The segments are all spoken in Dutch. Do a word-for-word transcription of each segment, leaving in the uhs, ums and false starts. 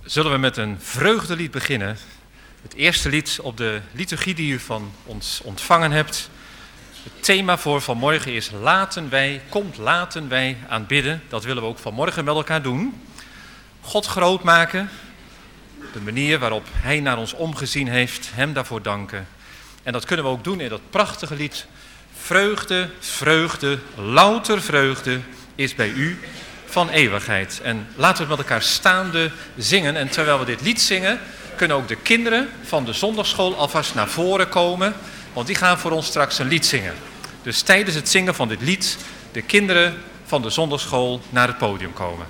zullen we met een vreugdelied beginnen. Het eerste lied op de liturgie die u van ons ontvangen hebt. Het thema voor vanmorgen is laten wij, komt laten wij aanbidden. Dat willen we ook vanmorgen met elkaar doen. God groot maken, de manier waarop hij naar ons omgezien heeft, hem daarvoor danken. En dat kunnen we ook doen in dat prachtige lied. Vreugde, vreugde, louter vreugde is bij u van eeuwigheid. En laten we het met elkaar staande zingen. En terwijl we dit lied zingen, kunnen ook de kinderen van de zondagschool alvast naar voren komen. Want die gaan voor ons straks een lied zingen. Dus tijdens het zingen van dit lied, de kinderen van de zondagschool naar het podium komen.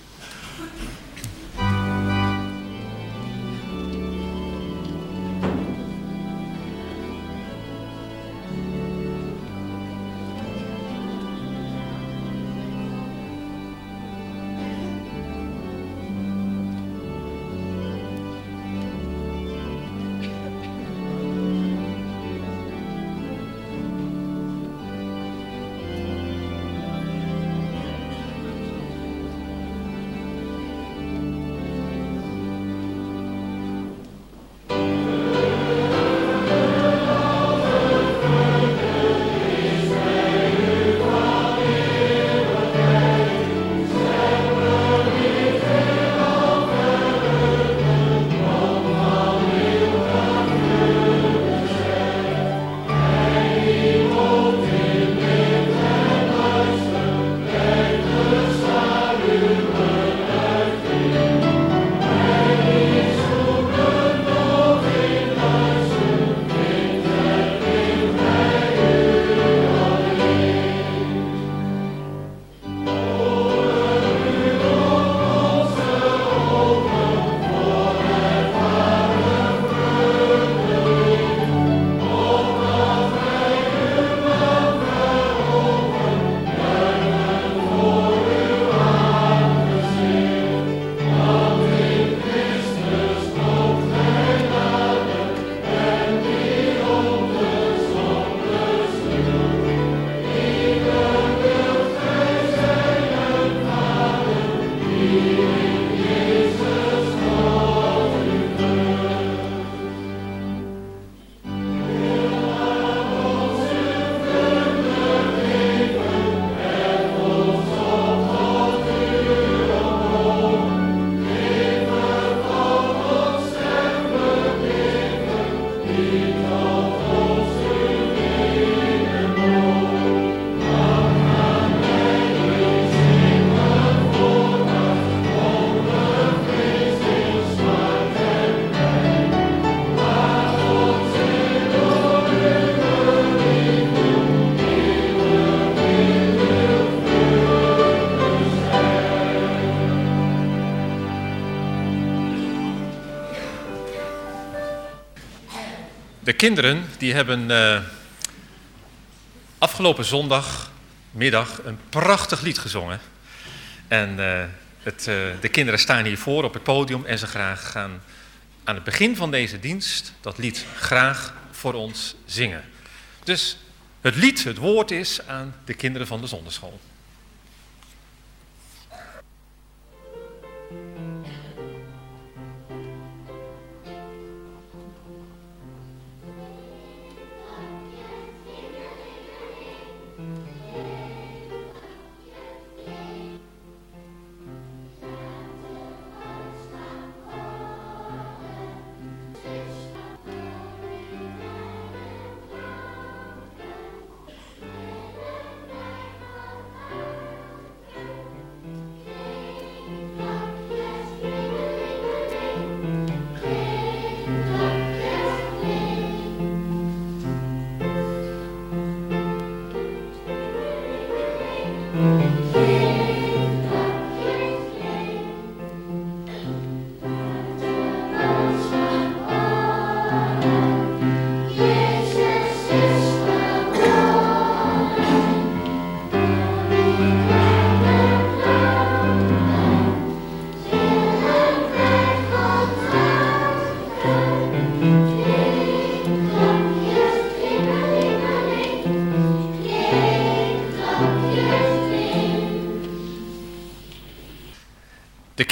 De kinderen die hebben uh, afgelopen zondagmiddag een prachtig lied gezongen. En uh, het, uh, de kinderen staan hiervoor op het podium en ze graag gaan aan het begin van deze dienst dat lied graag voor ons zingen. Dus het lied, het woord is aan de kinderen van de zondagschool.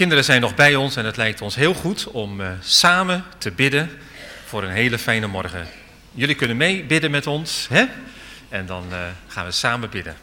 kinderen zijn nog bij ons en het lijkt ons heel goed om uh, samen te bidden voor een hele fijne morgen. Jullie kunnen mee bidden met ons, hè? En dan uh, gaan we samen bidden.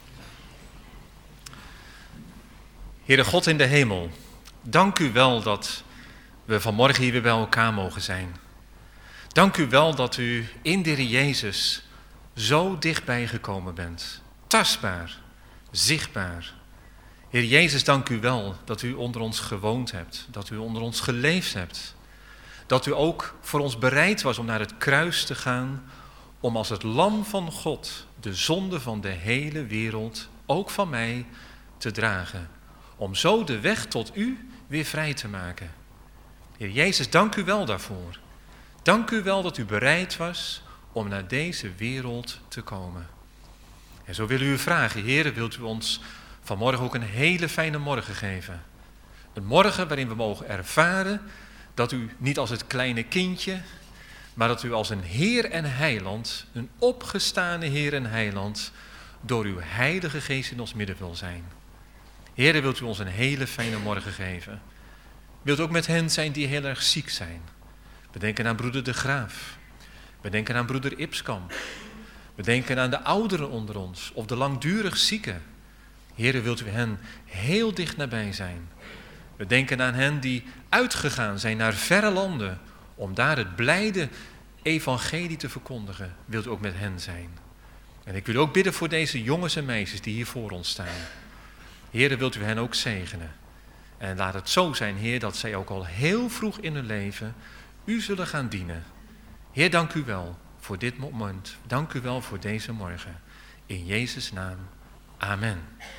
Heere God in de hemel, dank u wel dat we vanmorgen hier weer bij elkaar mogen zijn. Dank u wel dat u in de Heer Jezus zo dichtbij gekomen bent. Tastbaar, zichtbaar. Heer Jezus, dank u wel dat u onder ons gewoond hebt, dat u onder ons geleefd hebt. Dat u ook voor ons bereid was om naar het kruis te gaan, om als het lam van God de zonde van de hele wereld, ook van mij, te dragen. Om zo de weg tot u weer vrij te maken. Heer Jezus, dank u wel daarvoor. Dank u wel dat u bereid was om naar deze wereld te komen. En zo willen we u vragen, Heer, wilt u ons vanmorgen ook een hele fijne morgen geven. Een morgen waarin we mogen ervaren dat u niet als het kleine kindje, maar dat u als een Heer en Heiland, een opgestane Heer en Heiland, door uw Heilige Geest in ons midden wil zijn. Heer, wilt u ons een hele fijne morgen geven. Wilt u ook met hen zijn die heel erg ziek zijn. We denken aan broeder De Graaf. We denken aan broeder Ipskamp. We denken aan de ouderen onder ons of de langdurig zieken. Heer, wilt u hen heel dicht nabij zijn. We denken aan hen die uitgegaan zijn naar verre landen om daar het blijde evangelie te verkondigen. Wilt u ook met hen zijn. En ik wil ook bidden voor deze jongens en meisjes die hier voor ons staan. Heer, wilt u hen ook zegenen. En laat het zo zijn, Heer, dat zij ook al heel vroeg in hun leven u zullen gaan dienen. Heer, dank u wel voor dit moment. Dank u wel voor deze morgen. In Jezus' naam. Amen.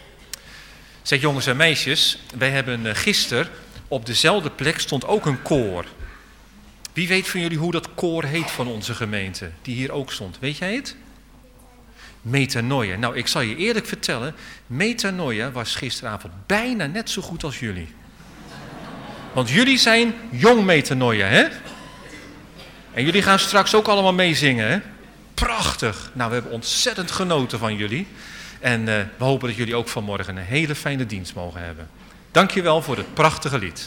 Zeg jongens en meisjes, wij hebben gisteren op dezelfde plek stond ook een koor. Wie weet van jullie hoe dat koor heet van onze gemeente, die hier ook stond? Weet jij het? Metanoia. Nou, ik zal je eerlijk vertellen, Metanoia was gisteravond bijna net zo goed als jullie. Want jullie zijn jong Metanoia, hè? En jullie gaan straks ook allemaal meezingen, hè? Prachtig. Nou, we hebben ontzettend genoten van jullie. En uh, we hopen dat jullie ook vanmorgen een hele fijne dienst mogen hebben. Dank je wel voor het prachtige lied.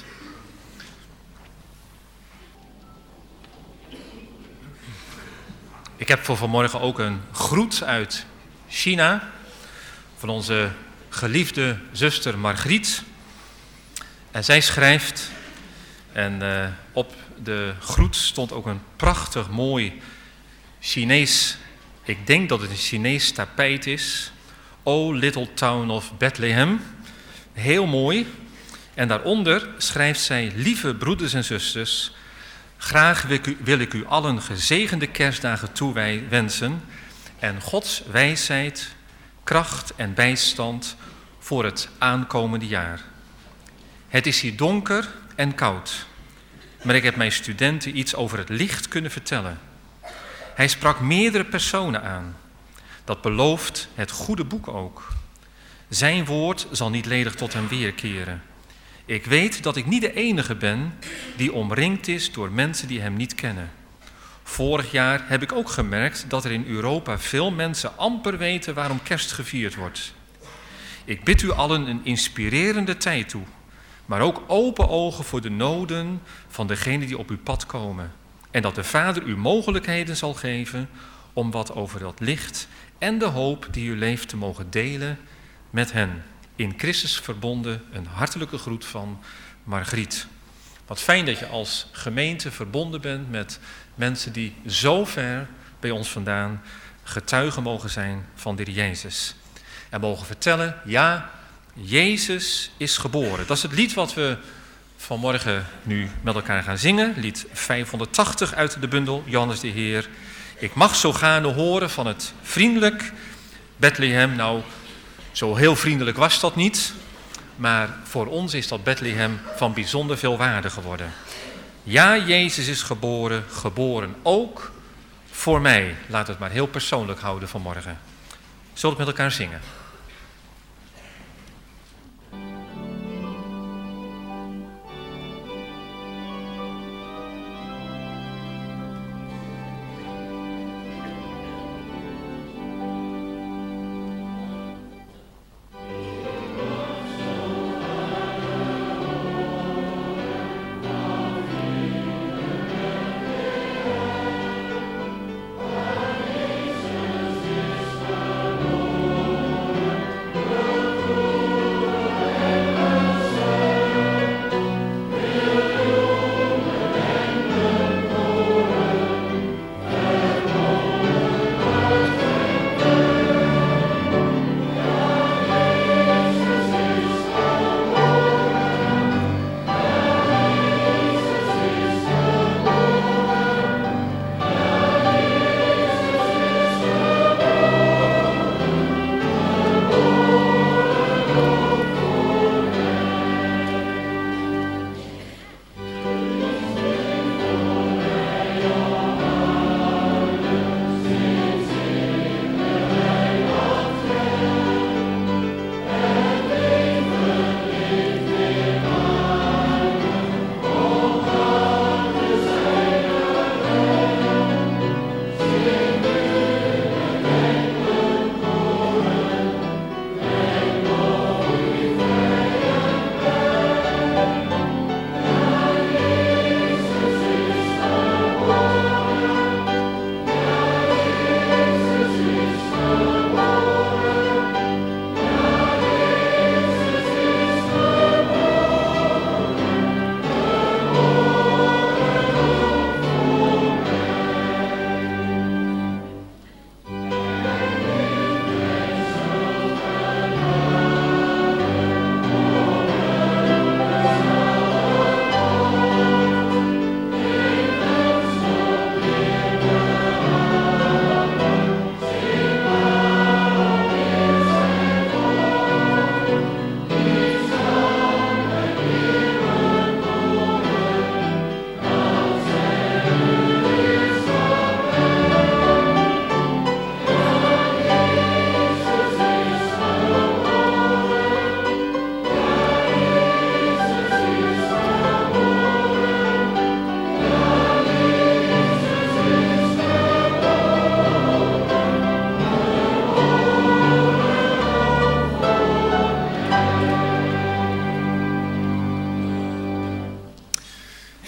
Ik heb voor vanmorgen ook een groet uit China. Van onze geliefde zuster Margriet. En zij schrijft, en uh, op de groet stond ook een prachtig mooi Chinees, ik denk dat het een Chinees tapijt is. O little town of Bethlehem. Heel mooi. En daaronder schrijft zij, lieve broeders en zusters, graag wil ik u, wil ik u allen gezegende kerstdagen toewensen en Gods wijsheid, kracht en bijstand voor het aankomende jaar. Het is hier donker en koud, maar ik heb mijn studenten iets over het licht kunnen vertellen. Hij sprak meerdere personen aan. Dat belooft het goede boek ook. Zijn woord zal niet ledig tot hem weerkeren. Ik weet dat ik niet de enige ben die omringd is door mensen die hem niet kennen. Vorig jaar heb ik ook gemerkt dat er in Europa veel mensen amper weten waarom kerst gevierd wordt. Ik bid u allen een inspirerende tijd toe, maar ook open ogen voor de noden van degenen die op uw pad komen. En dat de Vader u mogelijkheden zal geven om wat over dat licht en de hoop die u leeft te mogen delen met hen. In Christus verbonden, een hartelijke groet van Margriet. Wat fijn dat je als gemeente verbonden bent met mensen die zo ver bij ons vandaan getuigen mogen zijn van de Heer Jezus. En mogen vertellen, ja, Jezus is geboren. Dat is het lied wat we vanmorgen nu met elkaar gaan zingen. Lied vijfhonderdtachtig uit de bundel Johannes de Heer. Ik mag zo gaarne horen van het vriendelijk Bethlehem. Nou, zo heel vriendelijk was dat niet. Maar voor ons is dat Bethlehem van bijzonder veel waarde geworden. Ja, Jezus is geboren, geboren ook voor mij. Laat het maar heel persoonlijk houden vanmorgen. Zullen we met elkaar zingen?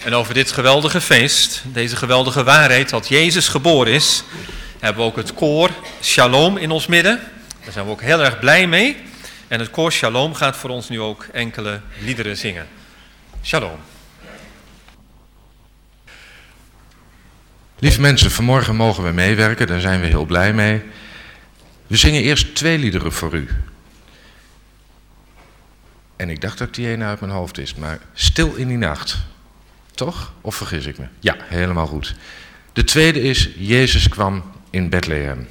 En over dit geweldige feest, deze geweldige waarheid dat Jezus geboren is, hebben we ook het koor Shalom in ons midden. Daar zijn we ook heel erg blij mee. En het koor Shalom gaat voor ons nu ook enkele liederen zingen. Shalom. Lieve mensen, vanmorgen mogen we meewerken, daar zijn we heel blij mee. We zingen eerst twee liederen voor u. En ik dacht dat die ene uit mijn hoofd is, maar Stil in die nacht. Toch? Of vergis ik me? Ja, helemaal goed. De tweede is Jezus kwam in Bethlehem.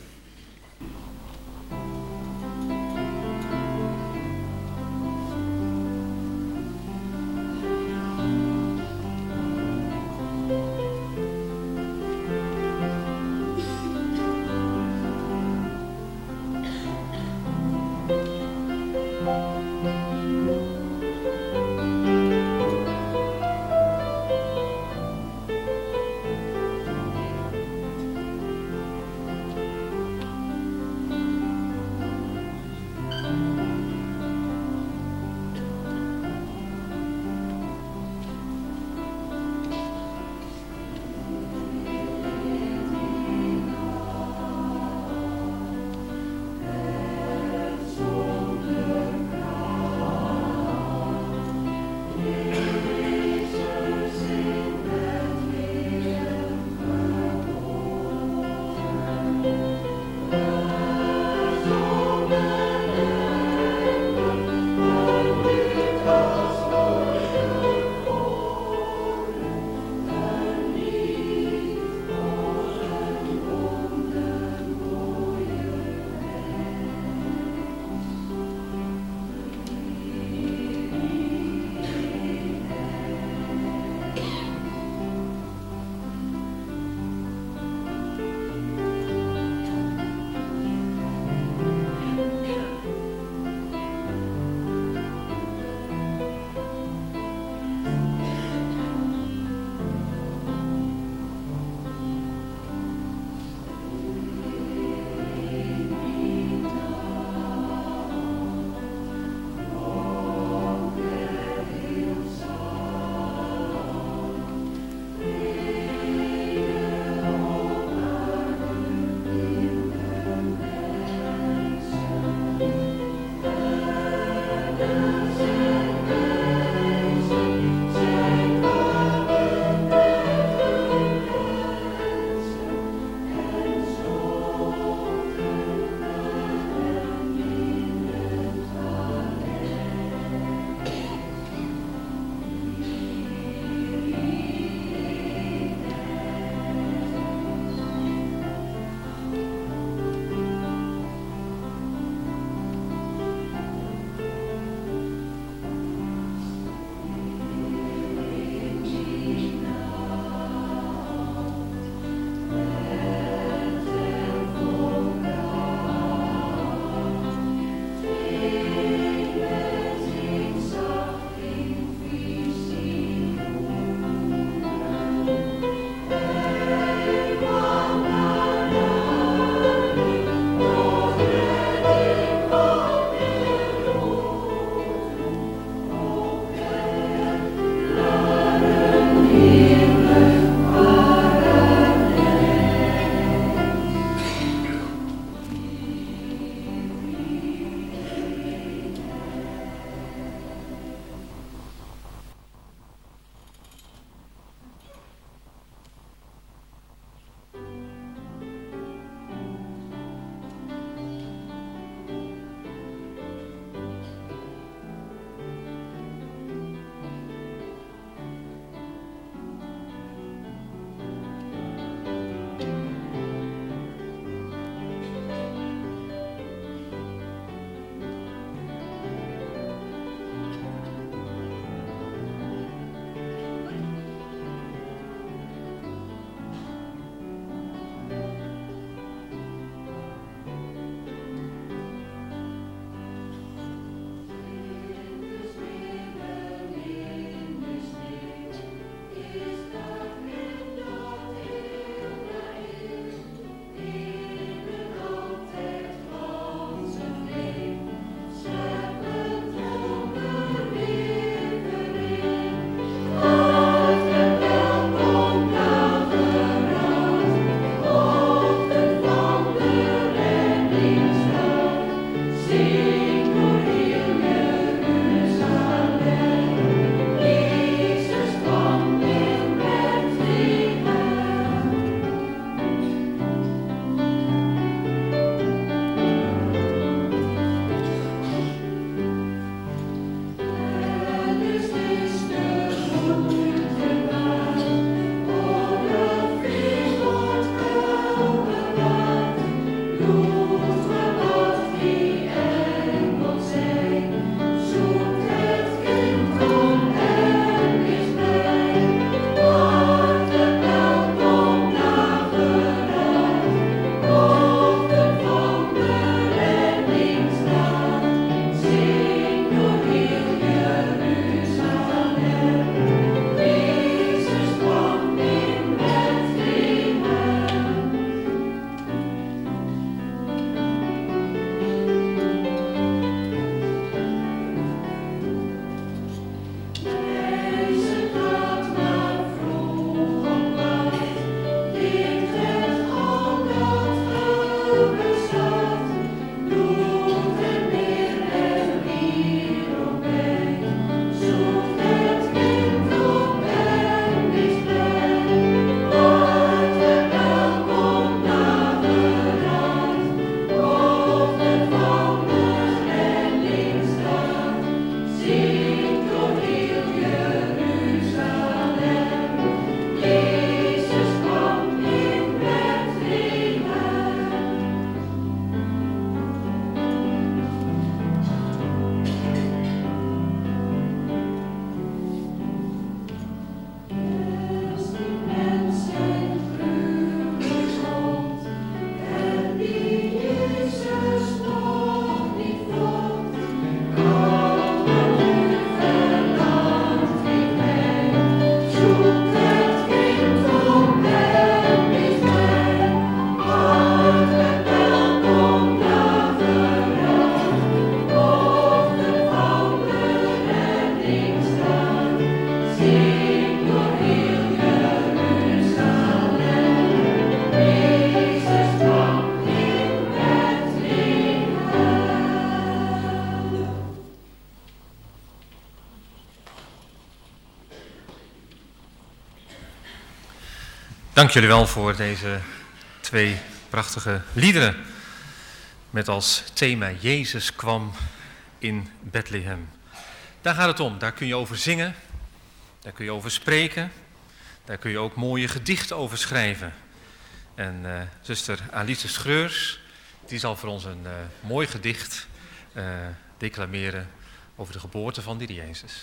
Dank jullie wel voor deze twee prachtige liederen. Met als thema Jezus kwam in Bethlehem. Daar gaat het om, daar kun je over zingen. Daar kun je over spreken. Daar kun je ook mooie gedichten over schrijven. En uh, zuster Alice Schreurs, die zal voor ons een uh, mooi gedicht uh, declameren over de geboorte van die Jezus.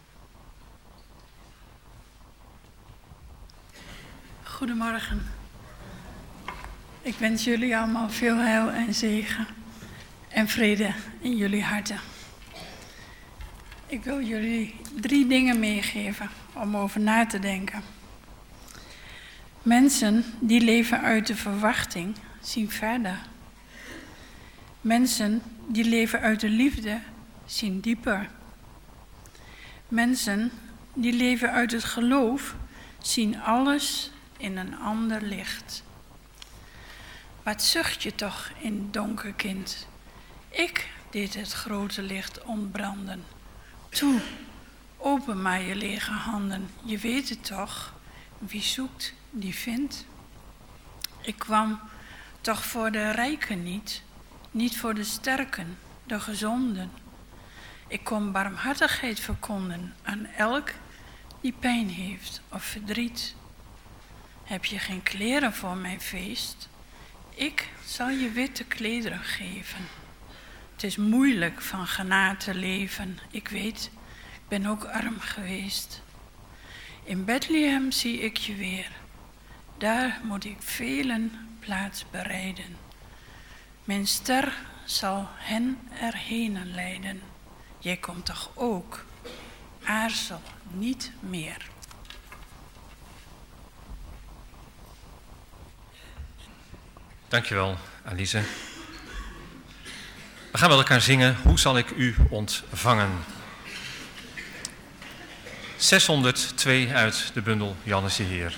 Goedemorgen. Ik wens jullie allemaal veel heil en zegen en vrede in jullie harten. Ik wil jullie drie dingen meegeven om over na te denken. Mensen die leven uit de verwachting zien verder. Mensen die leven uit de liefde zien dieper. Mensen die leven uit het geloof zien alles in een ander licht. Wat zucht je toch in donker, kind? Ik deed het grote licht ontbranden. Toe, open maar je lege handen. Je weet het toch, wie zoekt, die vindt. Ik kwam toch voor de rijken niet, niet voor de sterken, de gezonden. Ik kom barmhartigheid verkonden aan elk die pijn heeft of verdriet. Heb je geen kleren voor mijn feest? Ik zal je witte klederen geven. Het is moeilijk van genade te leven. Ik weet, ik ben ook arm geweest. In Bethlehem zie ik je weer. Daar moet ik velen plaats bereiden. Mijn ster zal hen erheen leiden. Jij komt toch ook? Aarzel niet meer. Dankjewel, Alice. We gaan met elkaar zingen. Hoe zal ik u ontvangen? zeshonderdtwee uit de bundel Jannes de Heer.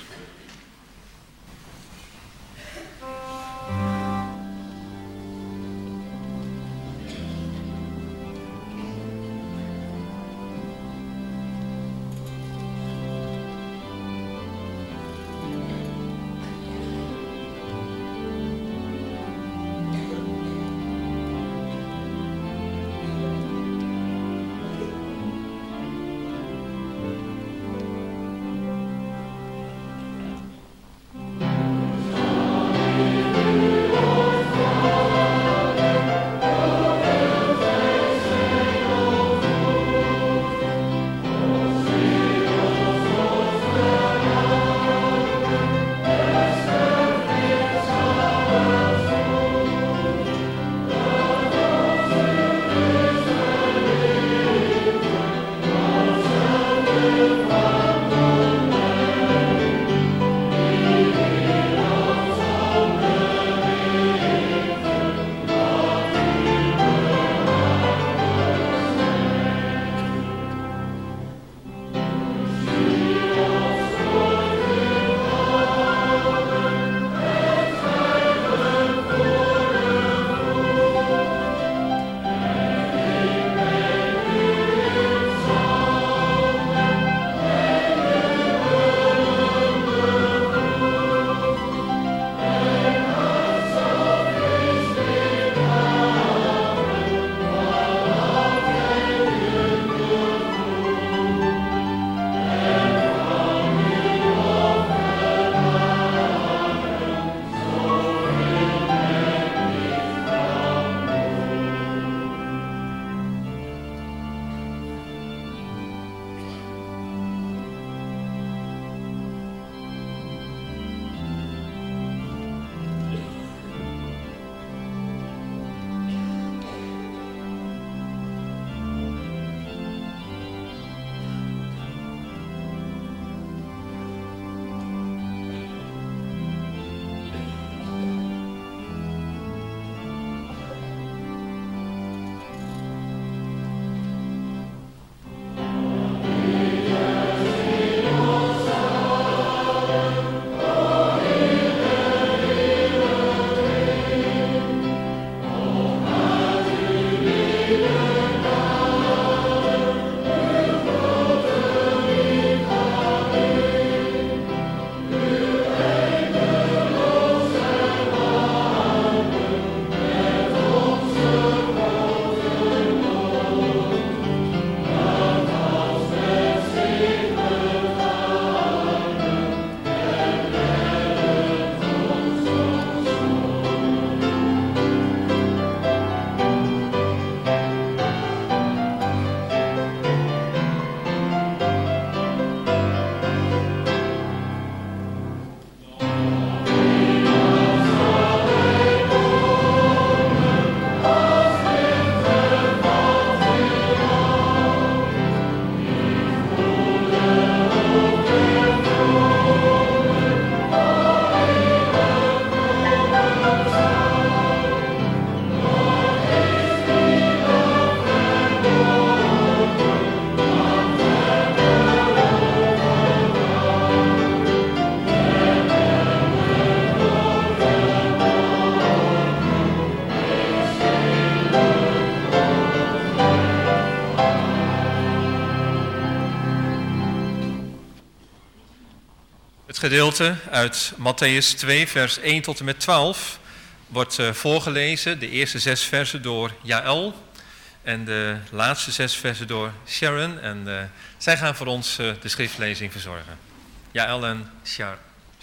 Het gedeelte uit Mattheüs twee, vers één tot en met twaalf wordt uh, voorgelezen. De eerste zes versen door Jaël en de laatste zes versen door Sharon. En uh, zij gaan voor ons uh, de schriftlezing verzorgen. Jaël en Sharon.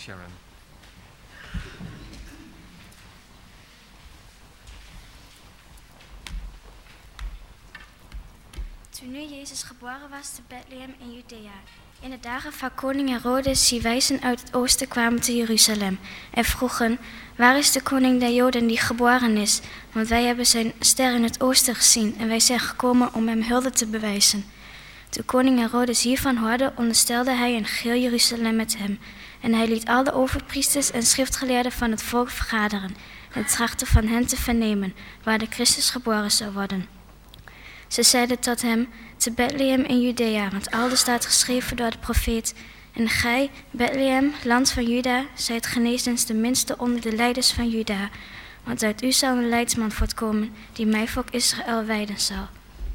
Toen nu Jezus geboren was te Bethlehem in Judea, in de dagen van koning Herodes, die wijzen uit het oosten kwamen te Jeruzalem en vroegen, waar is de koning der Joden die geboren is? Want wij hebben zijn ster in het oosten gezien en wij zijn gekomen om hem hulde te bewijzen. Toen koning Herodes hiervan hoorde, onderstelde hij een geheel Jeruzalem met hem. En hij liet al de overpriesters en schriftgeleerden van het volk vergaderen en trachtte van hen te vernemen waar de Christus geboren zou worden. Ze zeiden tot hem, te Bethlehem in Judea, want alde staat geschreven door de profeet. En gij, Bethlehem, land van Juda, zijt geneesdens de minste onder de leiders van Juda. Want uit u zal een leidsman voortkomen, die mijn volk Israël wijden zal.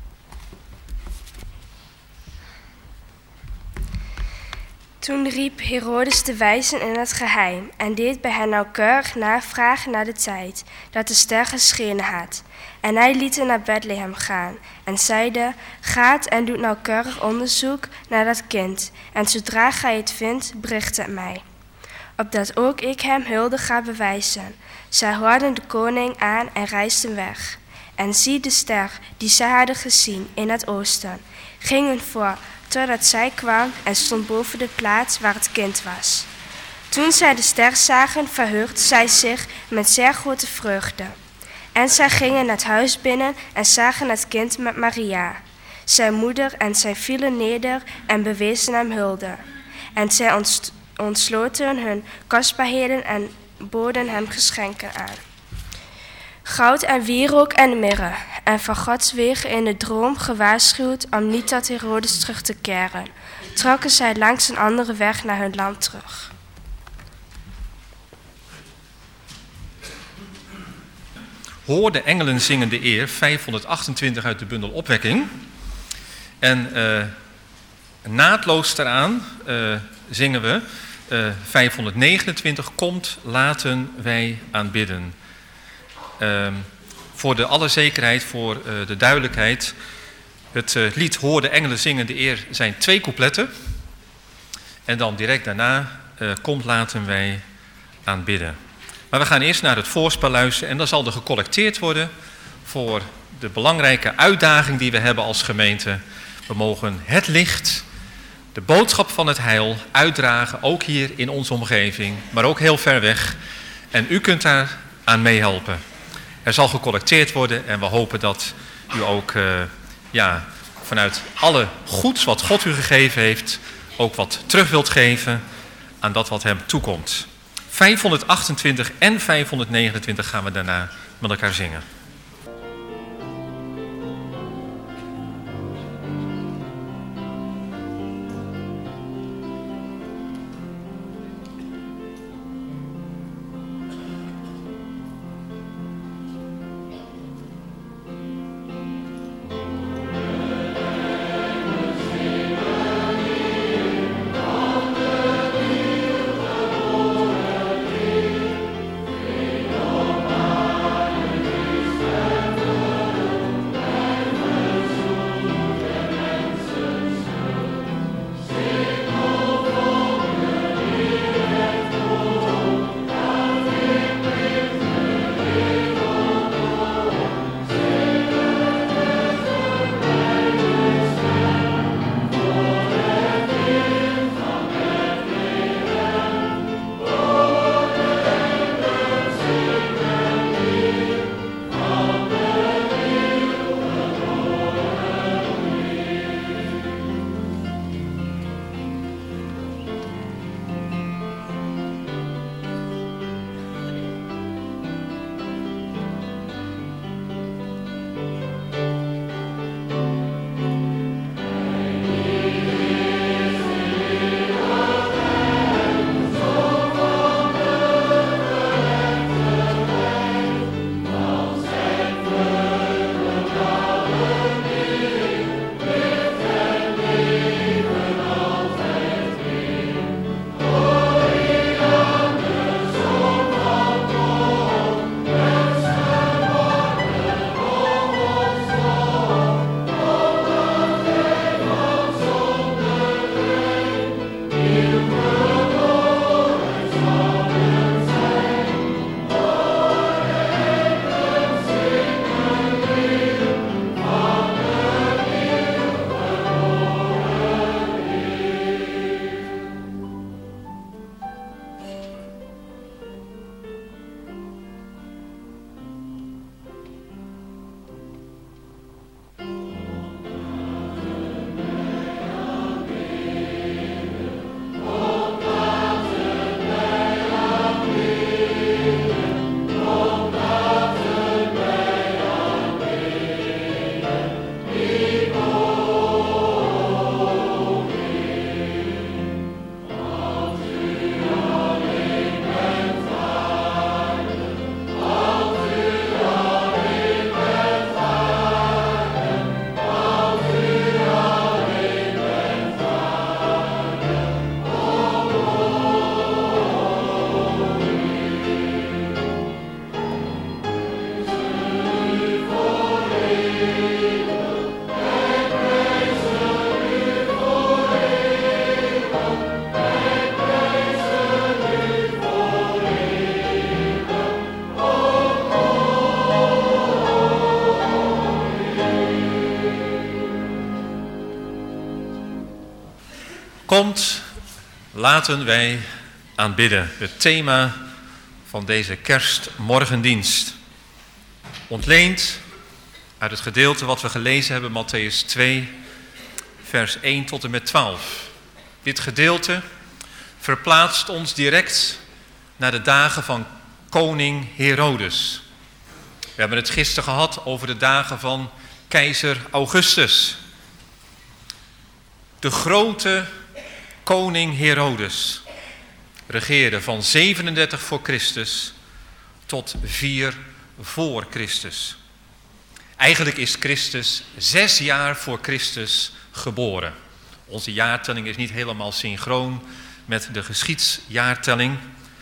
Toen riep Herodes de wijzen in het geheim en deed bij hen nauwkeurig navragen naar de tijd dat de ster geschenen had. En hij liet hen naar Bethlehem gaan en zeide, gaat en doet nauwkeurig onderzoek naar dat kind. En zodra gij het vindt, bericht het mij. Opdat ook ik hem hulde ga bewijzen. Zij hoorden de koning aan en reisden weg. En zie de ster, die zij hadden gezien in het oosten, gingen voor, totdat zij kwam en stond boven de plaats waar het kind was. Toen zij de ster zagen, verheugden zij zich met zeer grote vreugde. En zij gingen het huis binnen en zagen het kind met Maria, zijn moeder, en zij vielen neder en bewezen hem hulde. En zij ontst- ontsloten hun kostbaarheden en boden hem geschenken aan. Goud en wierook en mirre, en van Gods wegen in de droom gewaarschuwd om niet tot Herodes terug te keren, trokken zij langs een andere weg naar hun land terug. Hoor de engelen zingen de eer, vijfhonderdachtentwintig uit de bundel Opwekking. En uh, naadloos daaraan uh, zingen we uh, vijfhonderdnegenentwintig, komt, laten wij aanbidden. Uh, voor de alle zekerheid, voor uh, de duidelijkheid, het uh, lied Hoor de engelen zingen de eer zijn twee coupletten. En dan direct daarna, uh, komt, laten wij aanbidden. Maar we gaan eerst naar het voorspel luisteren en dan zal er gecollecteerd worden voor de belangrijke uitdaging die we hebben als gemeente. We mogen het licht, de boodschap van het heil uitdragen, ook hier in onze omgeving, maar ook heel ver weg. En u kunt daar aan meehelpen. Er zal gecollecteerd worden en we hopen dat u ook uh, ja, vanuit alle goeds wat God u gegeven heeft, ook wat terug wilt geven aan dat wat hem toekomt. vijfhonderdachtentwintig en vijfhonderdnegenentwintig gaan we daarna met elkaar zingen. Thank Laten wij aanbidden. Het thema van deze kerstmorgendienst. Ontleend uit het gedeelte wat we gelezen hebben, Mattheüs twee, vers één tot en met twaalf. Dit gedeelte verplaatst ons direct naar de dagen van koning Herodes. We hebben het gisteren gehad over de dagen van keizer Augustus. De grote koning Herodes regeerde van zevenendertig voor Christus tot vier voor Christus. Eigenlijk is Christus zes jaar voor Christus geboren. Onze jaartelling is niet helemaal synchroon met de geschiedsjaartelling.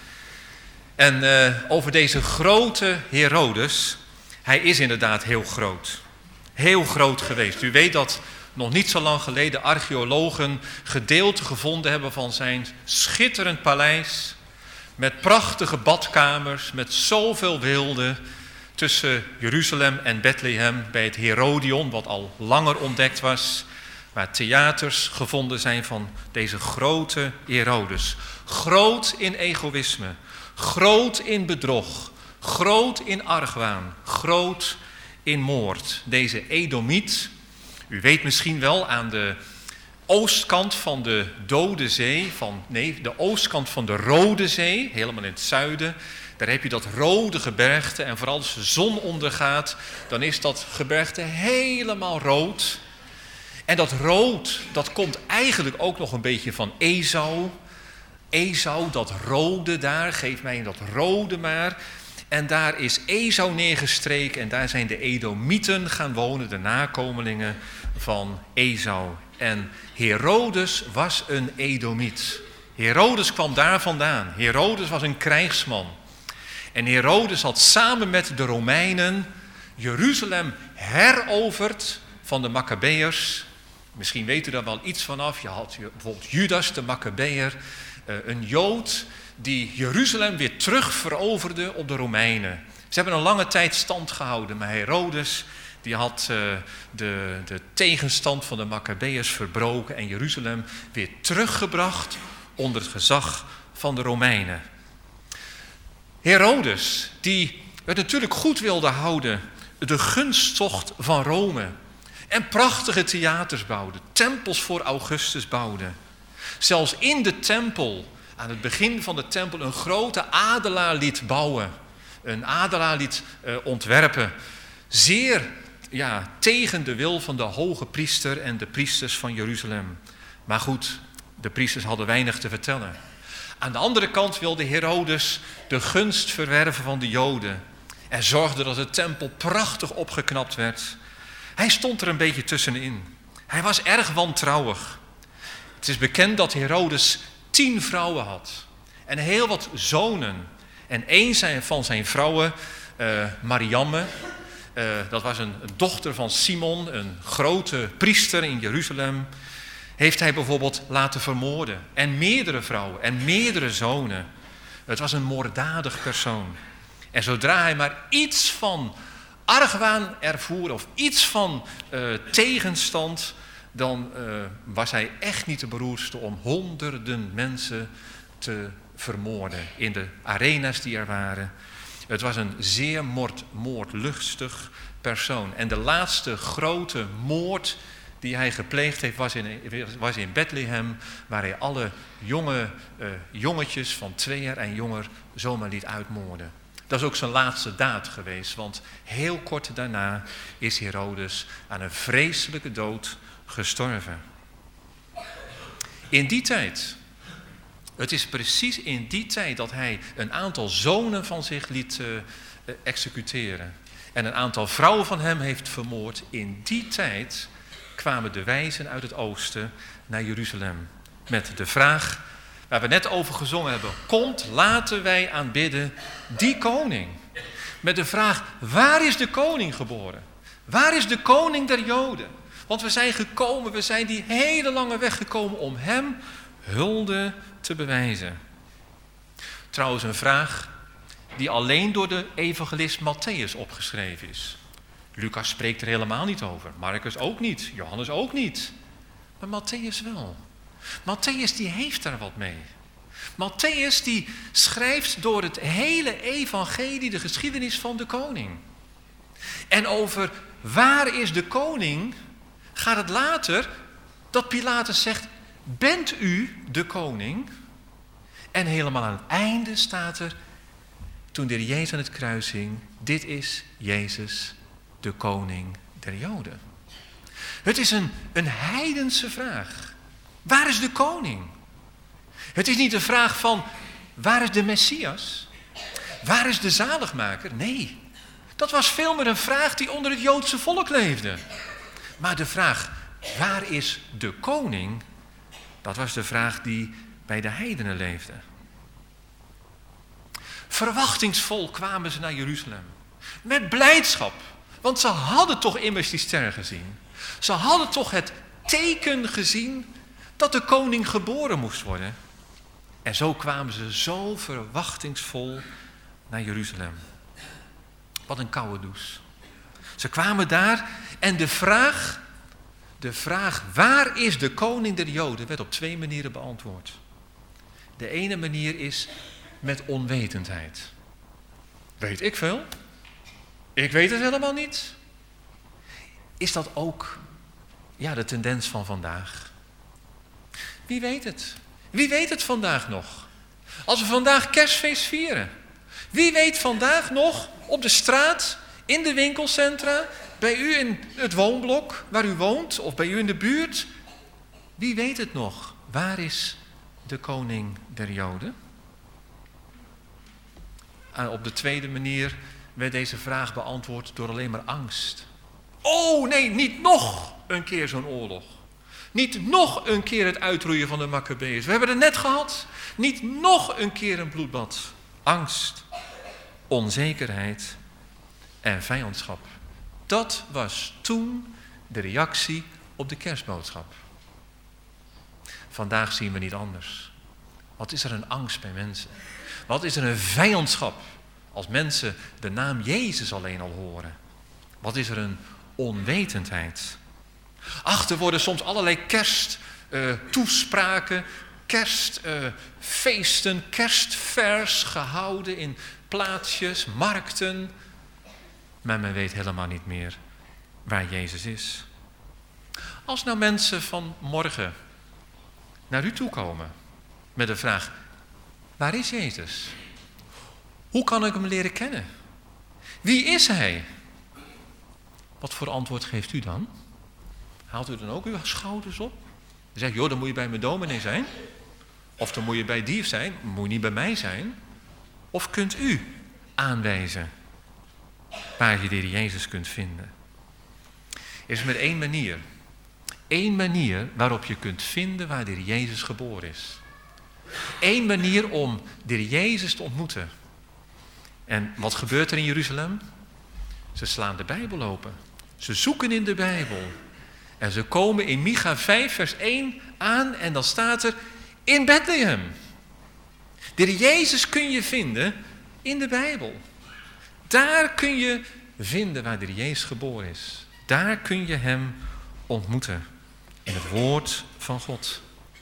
En uh, over deze grote Herodes, hij is inderdaad heel groot. Heel groot geweest. U weet dat nog niet zo lang geleden archeologen gedeelten gevonden hebben van zijn schitterend paleis. Met prachtige badkamers, met zoveel weelde tussen Jeruzalem en Bethlehem bij het Herodion, wat al langer ontdekt was. Waar theaters gevonden zijn van deze grote Herodes. Groot in egoïsme, groot in bedrog, groot in argwaan, groot in moord. Deze Edomiet, u weet misschien wel aan de oostkant van de Dode Zee, van, nee, de oostkant van de Rode Zee, helemaal in het zuiden. Daar heb je dat rode gebergte en vooral als de zon ondergaat, dan is dat gebergte helemaal rood. En dat rood, dat komt eigenlijk ook nog een beetje van Esau. Esau, dat rode daar, geef mij dat rode maar. En daar is Esau neergestreken en daar zijn de Edomieten gaan wonen, de nakomelingen van Esau. En Herodes was een Edomiet. Herodes kwam daar vandaan. Herodes was een krijgsman. En Herodes had samen met de Romeinen Jeruzalem heroverd van de Maccabeërs. Misschien weet u daar wel iets vanaf. Je had bijvoorbeeld Judas de Maccabeër, een Jood die Jeruzalem weer terug veroverde op de Romeinen. Ze hebben een lange tijd stand gehouden, maar Herodes die had uh, de, de tegenstand van de Maccabeërs verbroken en Jeruzalem weer teruggebracht onder het gezag van de Romeinen. Herodes, die het natuurlijk goed wilde houden, de gunsttocht van Rome en prachtige theaters bouwde, tempels voor Augustus bouwde. Zelfs in de tempel, aan het begin van de tempel, een grote adelaar liet bouwen. Een adelaar liet uh, ontwerpen. Zeer ja, tegen de wil van de hoge priester en de priesters van Jeruzalem. Maar goed, de priesters hadden weinig te vertellen. Aan de andere kant wilde Herodes de gunst verwerven van de Joden. En zorgde dat de tempel prachtig opgeknapt werd. Hij stond er een beetje tussenin. Hij was erg wantrouwig. Het is bekend dat Herodes tien vrouwen had. En heel wat zonen. En een van zijn vrouwen, uh, Mariamme, uh, dat was een dochter van Simon, een grote priester in Jeruzalem, heeft hij bijvoorbeeld laten vermoorden. En meerdere vrouwen en meerdere zonen. Het was een moorddadig persoon. En zodra hij maar iets van argwaan ervoer of iets van uh, tegenstand, dan uh, was hij echt niet de beroerdste om honderden mensen te vermoorden in de arena's die er waren. Het was een zeer moord, moordlustig persoon. En de laatste grote moord die hij gepleegd heeft was in, was in Bethlehem, waar hij alle jonge uh, jongetjes van twee jaar en jonger zomaar liet uitmoorden. Dat is ook zijn laatste daad geweest, want heel kort daarna is Herodes aan een vreselijke dood gestorven. In die tijd, het is precies in die tijd dat hij een aantal zonen van zich liet uh, executeren en een aantal vrouwen van hem heeft vermoord. In die tijd kwamen de wijzen uit het oosten naar Jeruzalem met de vraag waar we net over gezongen hebben: komt, laten wij aanbidden die koning. Met de vraag: waar is de koning geboren? Waar is de koning der Joden? Want we zijn gekomen, we zijn die hele lange weg gekomen om hem hulde te bewijzen. Trouwens een vraag die alleen door de evangelist Mattheüs opgeschreven is. Lucas spreekt er helemaal niet over, Marcus ook niet, Johannes ook niet. Maar Mattheüs wel. Matthäus die heeft daar wat mee. Matthäus die schrijft door het hele evangelie de geschiedenis van de koning. En over waar is de koning gaat het later dat Pilatus zegt, bent u de koning? En helemaal aan het einde staat er, toen de Heer Jezus aan het kruis hing, dit is Jezus, de koning der Joden. Het is een, een heidense vraag. Waar is de koning? Het is niet een vraag van, waar is de Messias? Waar is de zaligmaker? Nee, dat was veel meer een vraag die onder het Joodse volk leefde. Maar de vraag, waar is de koning? Dat was de vraag die bij de heidenen leefde. Verwachtingsvol kwamen ze naar Jeruzalem. Met blijdschap. Want ze hadden toch immers die ster gezien. Ze hadden toch het teken gezien dat de koning geboren moest worden. En zo kwamen ze zo verwachtingsvol naar Jeruzalem. Wat een koude douche. Ze kwamen daar en de vraag, de vraag waar is de koning der Joden werd op twee manieren beantwoord. De ene manier is met onwetendheid. Weet ik veel? Ik weet het helemaal niet. Is dat ook ja, de tendens van vandaag? Wie weet het? Wie weet het vandaag nog? Als we vandaag kerstfeest vieren. Wie weet vandaag nog op de straat, in de winkelcentra, bij u in het woonblok waar u woont of bij u in de buurt? Wie weet het nog? Waar is de koning der Joden? En op de tweede manier werd deze vraag beantwoord door alleen maar angst. Oh nee, niet nog een keer zo'n oorlog. Niet nog een keer het uitroeien van de Maccabeeërs. We hebben het net gehad. Niet nog een keer een bloedbad. Angst, onzekerheid en vijandschap. Dat was toen de reactie op de kerstboodschap. Vandaag zien we niet anders. Wat is er een angst bij mensen? Wat is er een vijandschap als mensen de naam Jezus alleen al horen? Wat is er een onwetendheid? Ach, er worden soms allerlei kersttoespraken, uh, kerstfeesten, uh, kerstvers gehouden in plaatsjes, markten. Maar men weet helemaal niet meer waar Jezus is. Als nou mensen van morgen naar u toe komen met de vraag, waar is Jezus? Hoe kan ik hem leren kennen? Wie is hij? Wat voor antwoord geeft u dan? Haalt u dan ook uw schouders op? U zegt, joh, dan moet je bij mijn dominee zijn. Of dan moet je bij die zijn. Moet je niet bij mij zijn. Of kunt u aanwijzen waar je de Heer Jezus kunt vinden? Er is maar één manier. Eén manier waarop je kunt vinden waar de Heer Jezus geboren is. Eén manier om de Heer Jezus te ontmoeten. En wat gebeurt er in Jeruzalem? Ze slaan de Bijbel open. Ze zoeken in de Bijbel. En ze komen in Micha vijf vers één aan en dan staat er in Bethlehem. De Heer Jezus kun je vinden in de Bijbel. Daar kun je vinden waar de Heer Jezus geboren is. Daar kun je hem ontmoeten. In het woord van God.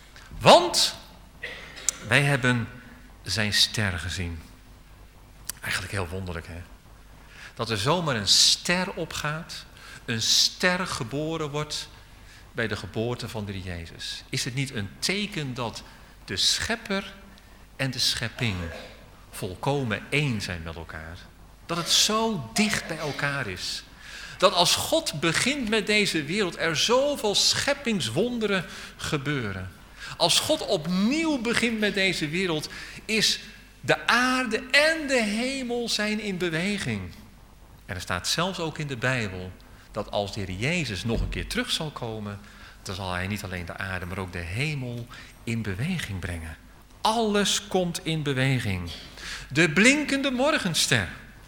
Want wij hebben zijn ster gezien. Eigenlijk heel wonderlijk, hè? Dat er zomaar een ster opgaat, een ster geboren wordt bij de geboorte van de Heer Jezus. Is het niet een teken dat de schepper en de schepping volkomen één zijn met elkaar? Dat het zo dicht bij elkaar is. Dat als God begint met deze wereld er zoveel scheppingswonderen gebeuren. Als God opnieuw begint met deze wereld is de aarde en de hemel zijn in beweging. En er staat zelfs ook in de Bijbel dat als de Heer Jezus nog een keer terug zal komen, dan zal hij niet alleen de aarde, maar ook de hemel in beweging brengen. Alles komt in beweging. De blinkende morgenster.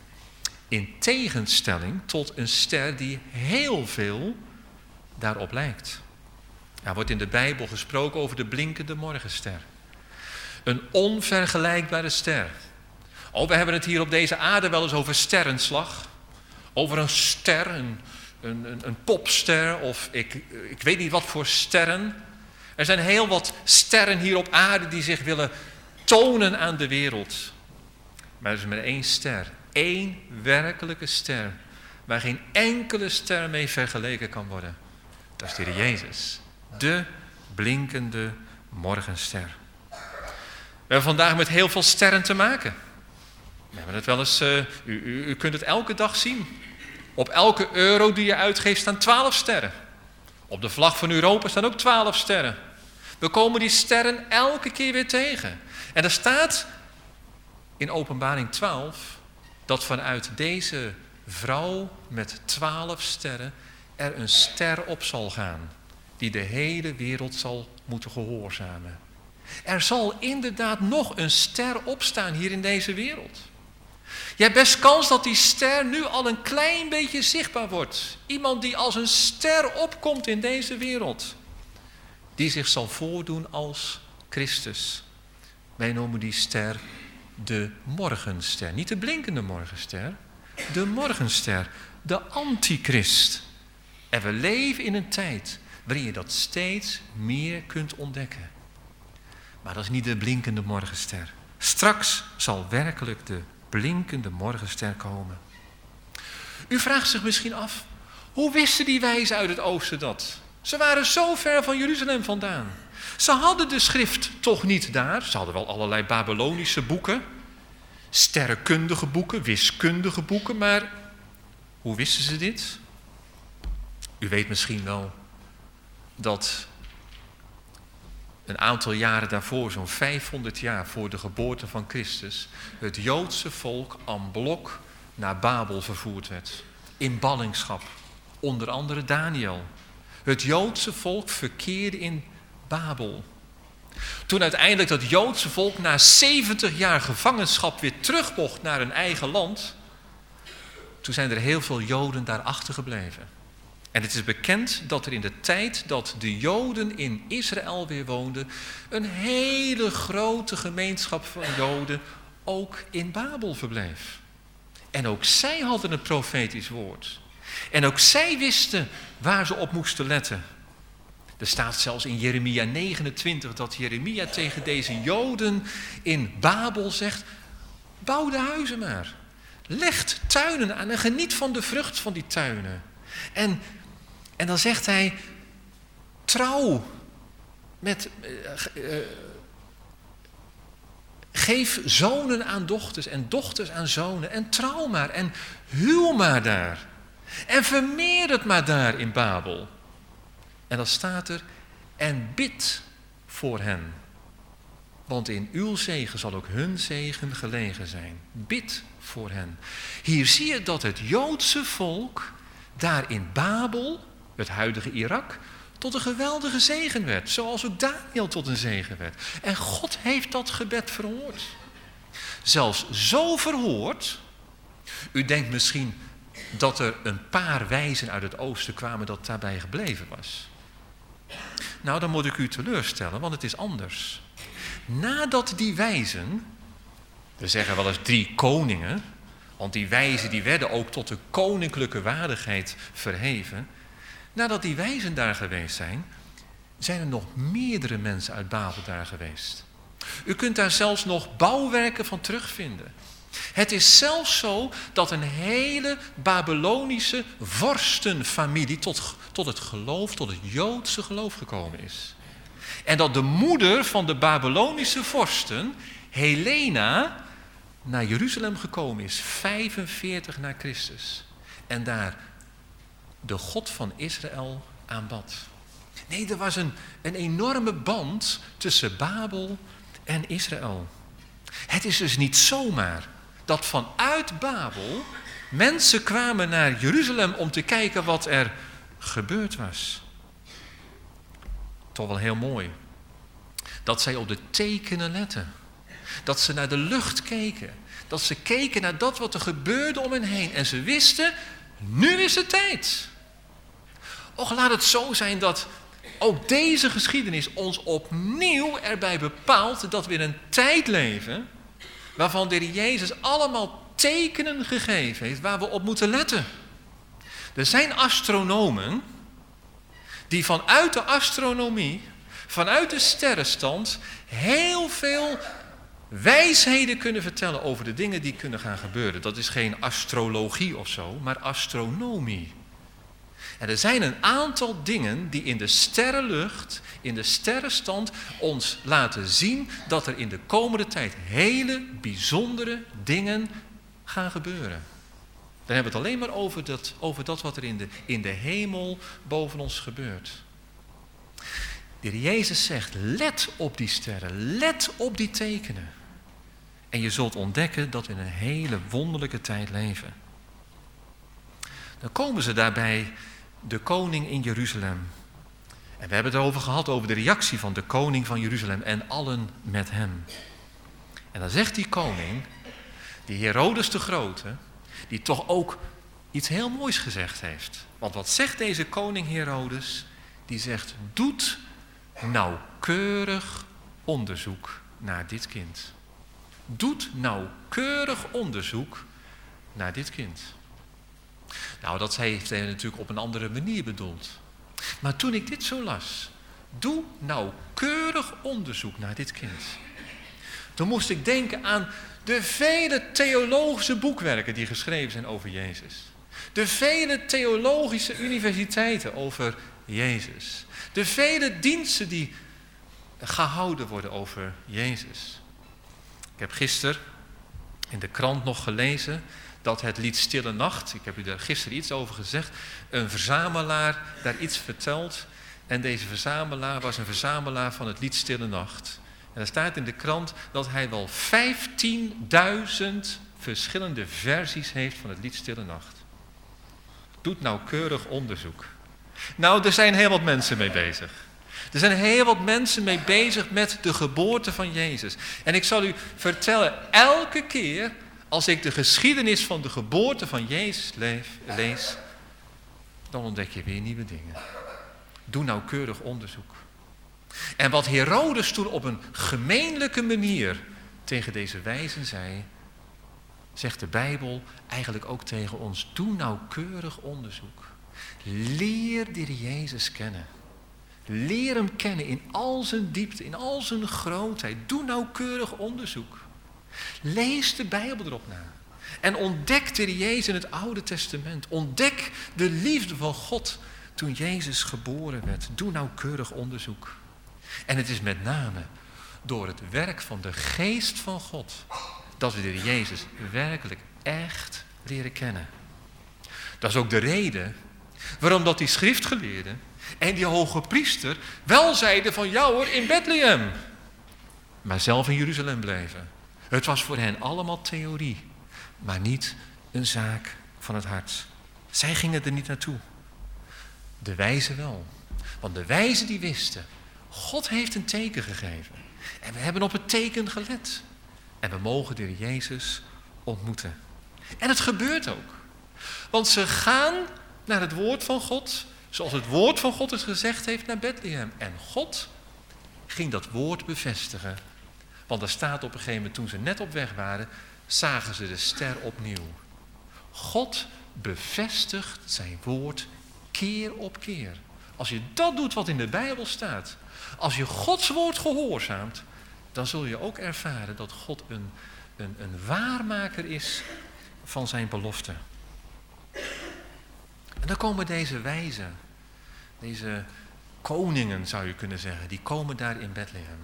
In tegenstelling tot een ster die heel veel daarop lijkt. Er wordt in de Bijbel gesproken over de blinkende morgenster. Een onvergelijkbare ster. Oh, we hebben het hier op deze aarde wel eens over sterrenslag. Over een ster, een, een, een popster of ik, ik weet niet wat voor sterren. Er zijn heel wat sterren hier op aarde die zich willen tonen aan de wereld. Maar er is maar één ster, één werkelijke ster, waar geen enkele ster mee vergeleken kan worden. Dat is de Heer Jezus, de blinkende morgenster. We hebben vandaag met heel veel sterren te maken. We hebben het wel eens, uh, u, u, u kunt het elke dag zien. Op elke euro die je uitgeeft staan twaalf sterren. Op de vlag van Europa staan ook twaalf sterren. We komen die sterren elke keer weer tegen. En er staat in Openbaring twaalf dat vanuit deze vrouw met twaalf sterren er een ster op zal gaan, die de hele wereld zal moeten gehoorzamen. Er zal inderdaad nog een ster opstaan hier in deze wereld. Je hebt best kans dat die ster nu al een klein beetje zichtbaar wordt. Iemand die als een ster opkomt in deze wereld. Die zich zal voordoen als Christus. Wij noemen die ster de morgenster. Niet de blinkende morgenster. De morgenster. De antichrist. En we leven in een tijd waarin je dat steeds meer kunt ontdekken. Maar dat is niet de blinkende morgenster. Straks zal werkelijk de blinkende morgenster komen. U vraagt zich misschien af, hoe wisten die wijzen uit het oosten dat? Ze waren zo ver van Jeruzalem vandaan. Ze hadden de schrift toch niet daar. Ze hadden wel allerlei Babylonische boeken, sterrenkundige boeken, wiskundige boeken, maar hoe wisten ze dit? U weet misschien wel dat een aantal jaren daarvoor, zo'n vijfhonderd jaar voor de geboorte van Christus, het Joodse volk en blok naar Babel vervoerd werd. In ballingschap. Onder andere Daniel. Het Joodse volk verkeerde in Babel. Toen uiteindelijk dat Joodse volk na zeventig jaar gevangenschap weer terug mocht naar hun eigen land, toen zijn er heel veel Joden daar achtergebleven. En het is bekend dat er in de tijd dat de Joden in Israël weer woonden, een hele grote gemeenschap van Joden ook in Babel verbleef. En ook zij hadden een profetisch woord. En ook zij wisten waar ze op moesten letten. Er staat zelfs in Jeremia negenentwintig dat Jeremia tegen deze Joden in Babel zegt: bouw de huizen maar. Legt tuinen aan en geniet van de vrucht van die tuinen. En, en dan zegt hij: trouw met... Uh, uh, geef zonen aan dochters en dochters aan zonen en trouw maar en huw maar daar. En vermeer het maar daar in Babel. En dan staat er: en bid voor hen. Want in uw zegen zal ook hun zegen gelegen zijn. Bid voor hen. Hier zie je dat het Joodse volk daar in Babel, het huidige Irak, tot een geweldige zegen werd. Zoals ook Daniel tot een zegen werd. En God heeft dat gebed verhoord. Zelfs zo verhoord. U denkt misschien dat er een paar wijzen uit het oosten kwamen dat daarbij gebleven was. Nou, dan moet ik u teleurstellen, want het is anders. Nadat die wijzen, we zeggen wel eens drie koningen, want die wijzen die werden ook tot de koninklijke waardigheid verheven. Nadat die wijzen daar geweest zijn, zijn er nog meerdere mensen uit Babel daar geweest. U kunt daar zelfs nog bouwwerken van terugvinden. Het is zelfs zo dat een hele Babylonische vorstenfamilie tot, tot het geloof, tot het Joodse geloof gekomen is. En dat de moeder van de Babylonische vorsten, Helena, naar Jeruzalem gekomen is, vijfenveertig na Christus. En daar de God van Israël aanbad. Nee, er was een, een enorme band tussen Babel en Israël. Het is dus niet zomaar dat vanuit Babel mensen kwamen naar Jeruzalem om te kijken wat er gebeurd was. Toch wel heel mooi. Dat zij op de tekenen letten. Dat ze naar de lucht keken. Dat ze keken naar dat wat er gebeurde om hen heen. En ze wisten, nu is het tijd. Och, laat het zo zijn dat ook deze geschiedenis ons opnieuw erbij bepaalt dat we in een tijd leven waarvan de Heer Jezus allemaal tekenen gegeven heeft waar we op moeten letten. Er zijn astronomen die vanuit de astronomie vanuit de sterrenstand heel veel wijsheden kunnen vertellen over de dingen die kunnen gaan gebeuren. Dat is geen astrologie of zo, maar astronomie. En er zijn een aantal dingen die in de sterrenlucht, in de sterrenstand, ons laten zien dat er in de komende tijd hele bijzondere dingen gaan gebeuren. Dan hebben we het alleen maar over dat, over dat wat er in de, in de hemel boven ons gebeurt. De Heer Jezus zegt, let op die sterren, let op die tekenen. En je zult ontdekken dat we in een hele wonderlijke tijd leven. Dan komen ze daarbij de koning in Jeruzalem. En we hebben het erover gehad, over de reactie van de koning van Jeruzalem en allen met hem. En dan zegt die koning, die Herodes de Grote, die toch ook iets heel moois gezegd heeft. Want wat zegt deze koning Herodes? Die zegt, doet nauwkeurig onderzoek naar dit kind. Doet nauwkeurig onderzoek naar dit kind. Nou, dat heeft hij natuurlijk op een andere manier bedoeld. Maar toen ik dit zo las, doe nauwkeurig onderzoek naar dit kind. Toen moest ik denken aan de vele theologische boekwerken die geschreven zijn over Jezus. De vele theologische universiteiten over Jezus. De vele diensten die gehouden worden over Jezus. Ik heb gisteren in de krant nog gelezen dat het lied Stille Nacht, ik heb u daar gisteren iets over gezegd, een verzamelaar daar iets vertelt. En deze verzamelaar was een verzamelaar van het lied Stille Nacht. En er staat in de krant dat hij wel vijftienduizend verschillende versies heeft van het lied Stille Nacht. Doet nauwkeurig onderzoek. Nou, er zijn heel wat mensen mee bezig. Er zijn heel wat mensen mee bezig met de geboorte van Jezus. En ik zal u vertellen, elke keer als ik de geschiedenis van de geboorte van Jezus lees, dan ontdek je weer nieuwe dingen. Doe nauwkeurig onderzoek. En wat Herodes toen op een gemeenlijke manier tegen deze wijzen zei, zegt de Bijbel eigenlijk ook tegen ons. Doe nauwkeurig onderzoek. Leer de Heer Jezus kennen. Leer hem kennen in al zijn diepte, in al zijn grootheid. Doe nauwkeurig onderzoek. Lees de Bijbel erop na. En ontdek de Heer Jezus in het Oude Testament. Ontdek de liefde van God toen Jezus geboren werd. Doe nauwkeurig onderzoek. En het is met name door het werk van de Geest van God dat we de Heer Jezus werkelijk echt leren kennen. Dat is ook de reden waarom dat die schriftgeleerden en die hoge priester wel zeiden van ja hoor, in Bethlehem. Maar zelf in Jeruzalem bleven. Het was voor hen allemaal theorie, maar niet een zaak van het hart. Zij gingen er niet naartoe. De wijzen wel. Want de wijzen die wisten, God heeft een teken gegeven. En we hebben op het teken gelet. En we mogen de Heer Jezus ontmoeten. En het gebeurt ook. Want ze gaan naar het woord van God, zoals het woord van God het gezegd heeft, naar Bethlehem. En God ging dat woord bevestigen. Want er staat op een gegeven moment, toen ze net op weg waren, zagen ze de ster opnieuw. God bevestigt zijn woord keer op keer. Als je dat doet wat in de Bijbel staat, als je Gods woord gehoorzaamt, dan zul je ook ervaren dat God een, een, een waarmaker is van zijn belofte. En dan komen deze wijzen, deze koningen zou je kunnen zeggen, die komen daar in Bethlehem.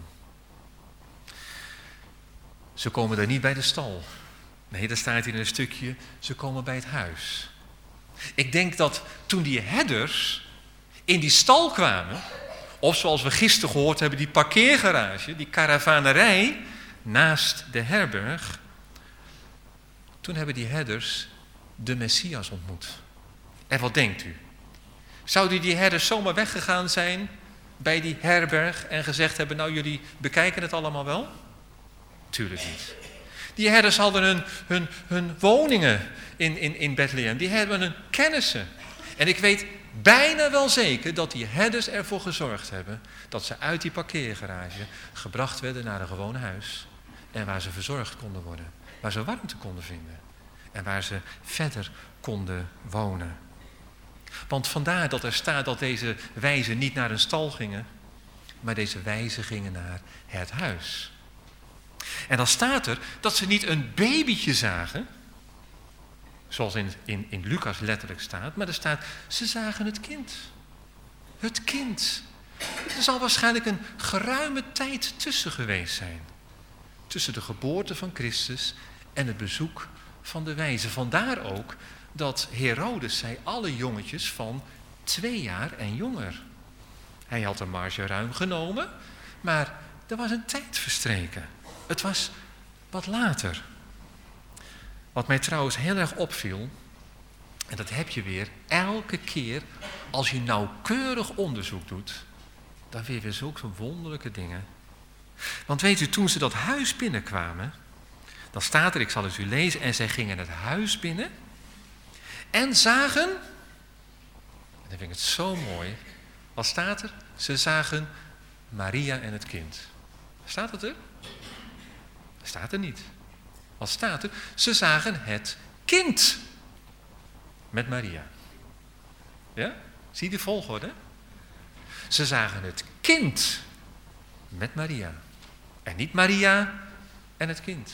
Ze komen daar niet bij de stal. Nee, daar staat hier in een stukje, ze komen bij het huis. Ik denk dat toen die herders in die stal kwamen, of zoals we gisteren gehoord hebben, die parkeergarage, die karavanerij naast de herberg, toen hebben die herders de Messias ontmoet. En wat denkt u? Zouden die herders zomaar weggegaan zijn bij die herberg en gezegd hebben, nou jullie bekijken het allemaal wel? Tuurlijk niet. Die herders hadden hun, hun, hun woningen in, in, in Bethlehem. Die hebben hun kennissen. En ik weet bijna wel zeker dat die herders ervoor gezorgd hebben dat ze uit die parkeergarage gebracht werden naar een gewoon huis. En waar ze verzorgd konden worden. Waar ze warmte konden vinden. En waar ze verder konden wonen. Want vandaar dat er staat dat deze wijzen niet naar een stal gingen, maar deze wijzen gingen naar het huis. En dan staat er dat ze niet een babytje zagen, zoals in, in, in Lucas letterlijk staat, maar er staat, ze zagen het kind. Het kind. Er zal waarschijnlijk een geruime tijd tussen geweest zijn. Tussen de geboorte van Christus en het bezoek van de wijzen. Vandaar ook dat Herodes zei alle jongetjes van twee jaar en jonger. Hij had de marge ruim genomen, maar er was een tijd verstreken. Het was wat later. Wat mij trouwens heel erg opviel, en dat heb je weer elke keer als je nauwkeurig onderzoek doet, dan weer weer zulke wonderlijke dingen. Want weet u, toen ze dat huis binnenkwamen, dan staat er, ik zal het u lezen, en zij gingen het huis binnen en zagen, en dan vind ik het zo mooi, wat staat er? Ze zagen Maria en het kind. Staat het er? Staat er niet. Wat staat er? Ze zagen het kind met Maria. Ja? Zie je de volgorde? Ze zagen het kind met Maria. En niet Maria en het kind.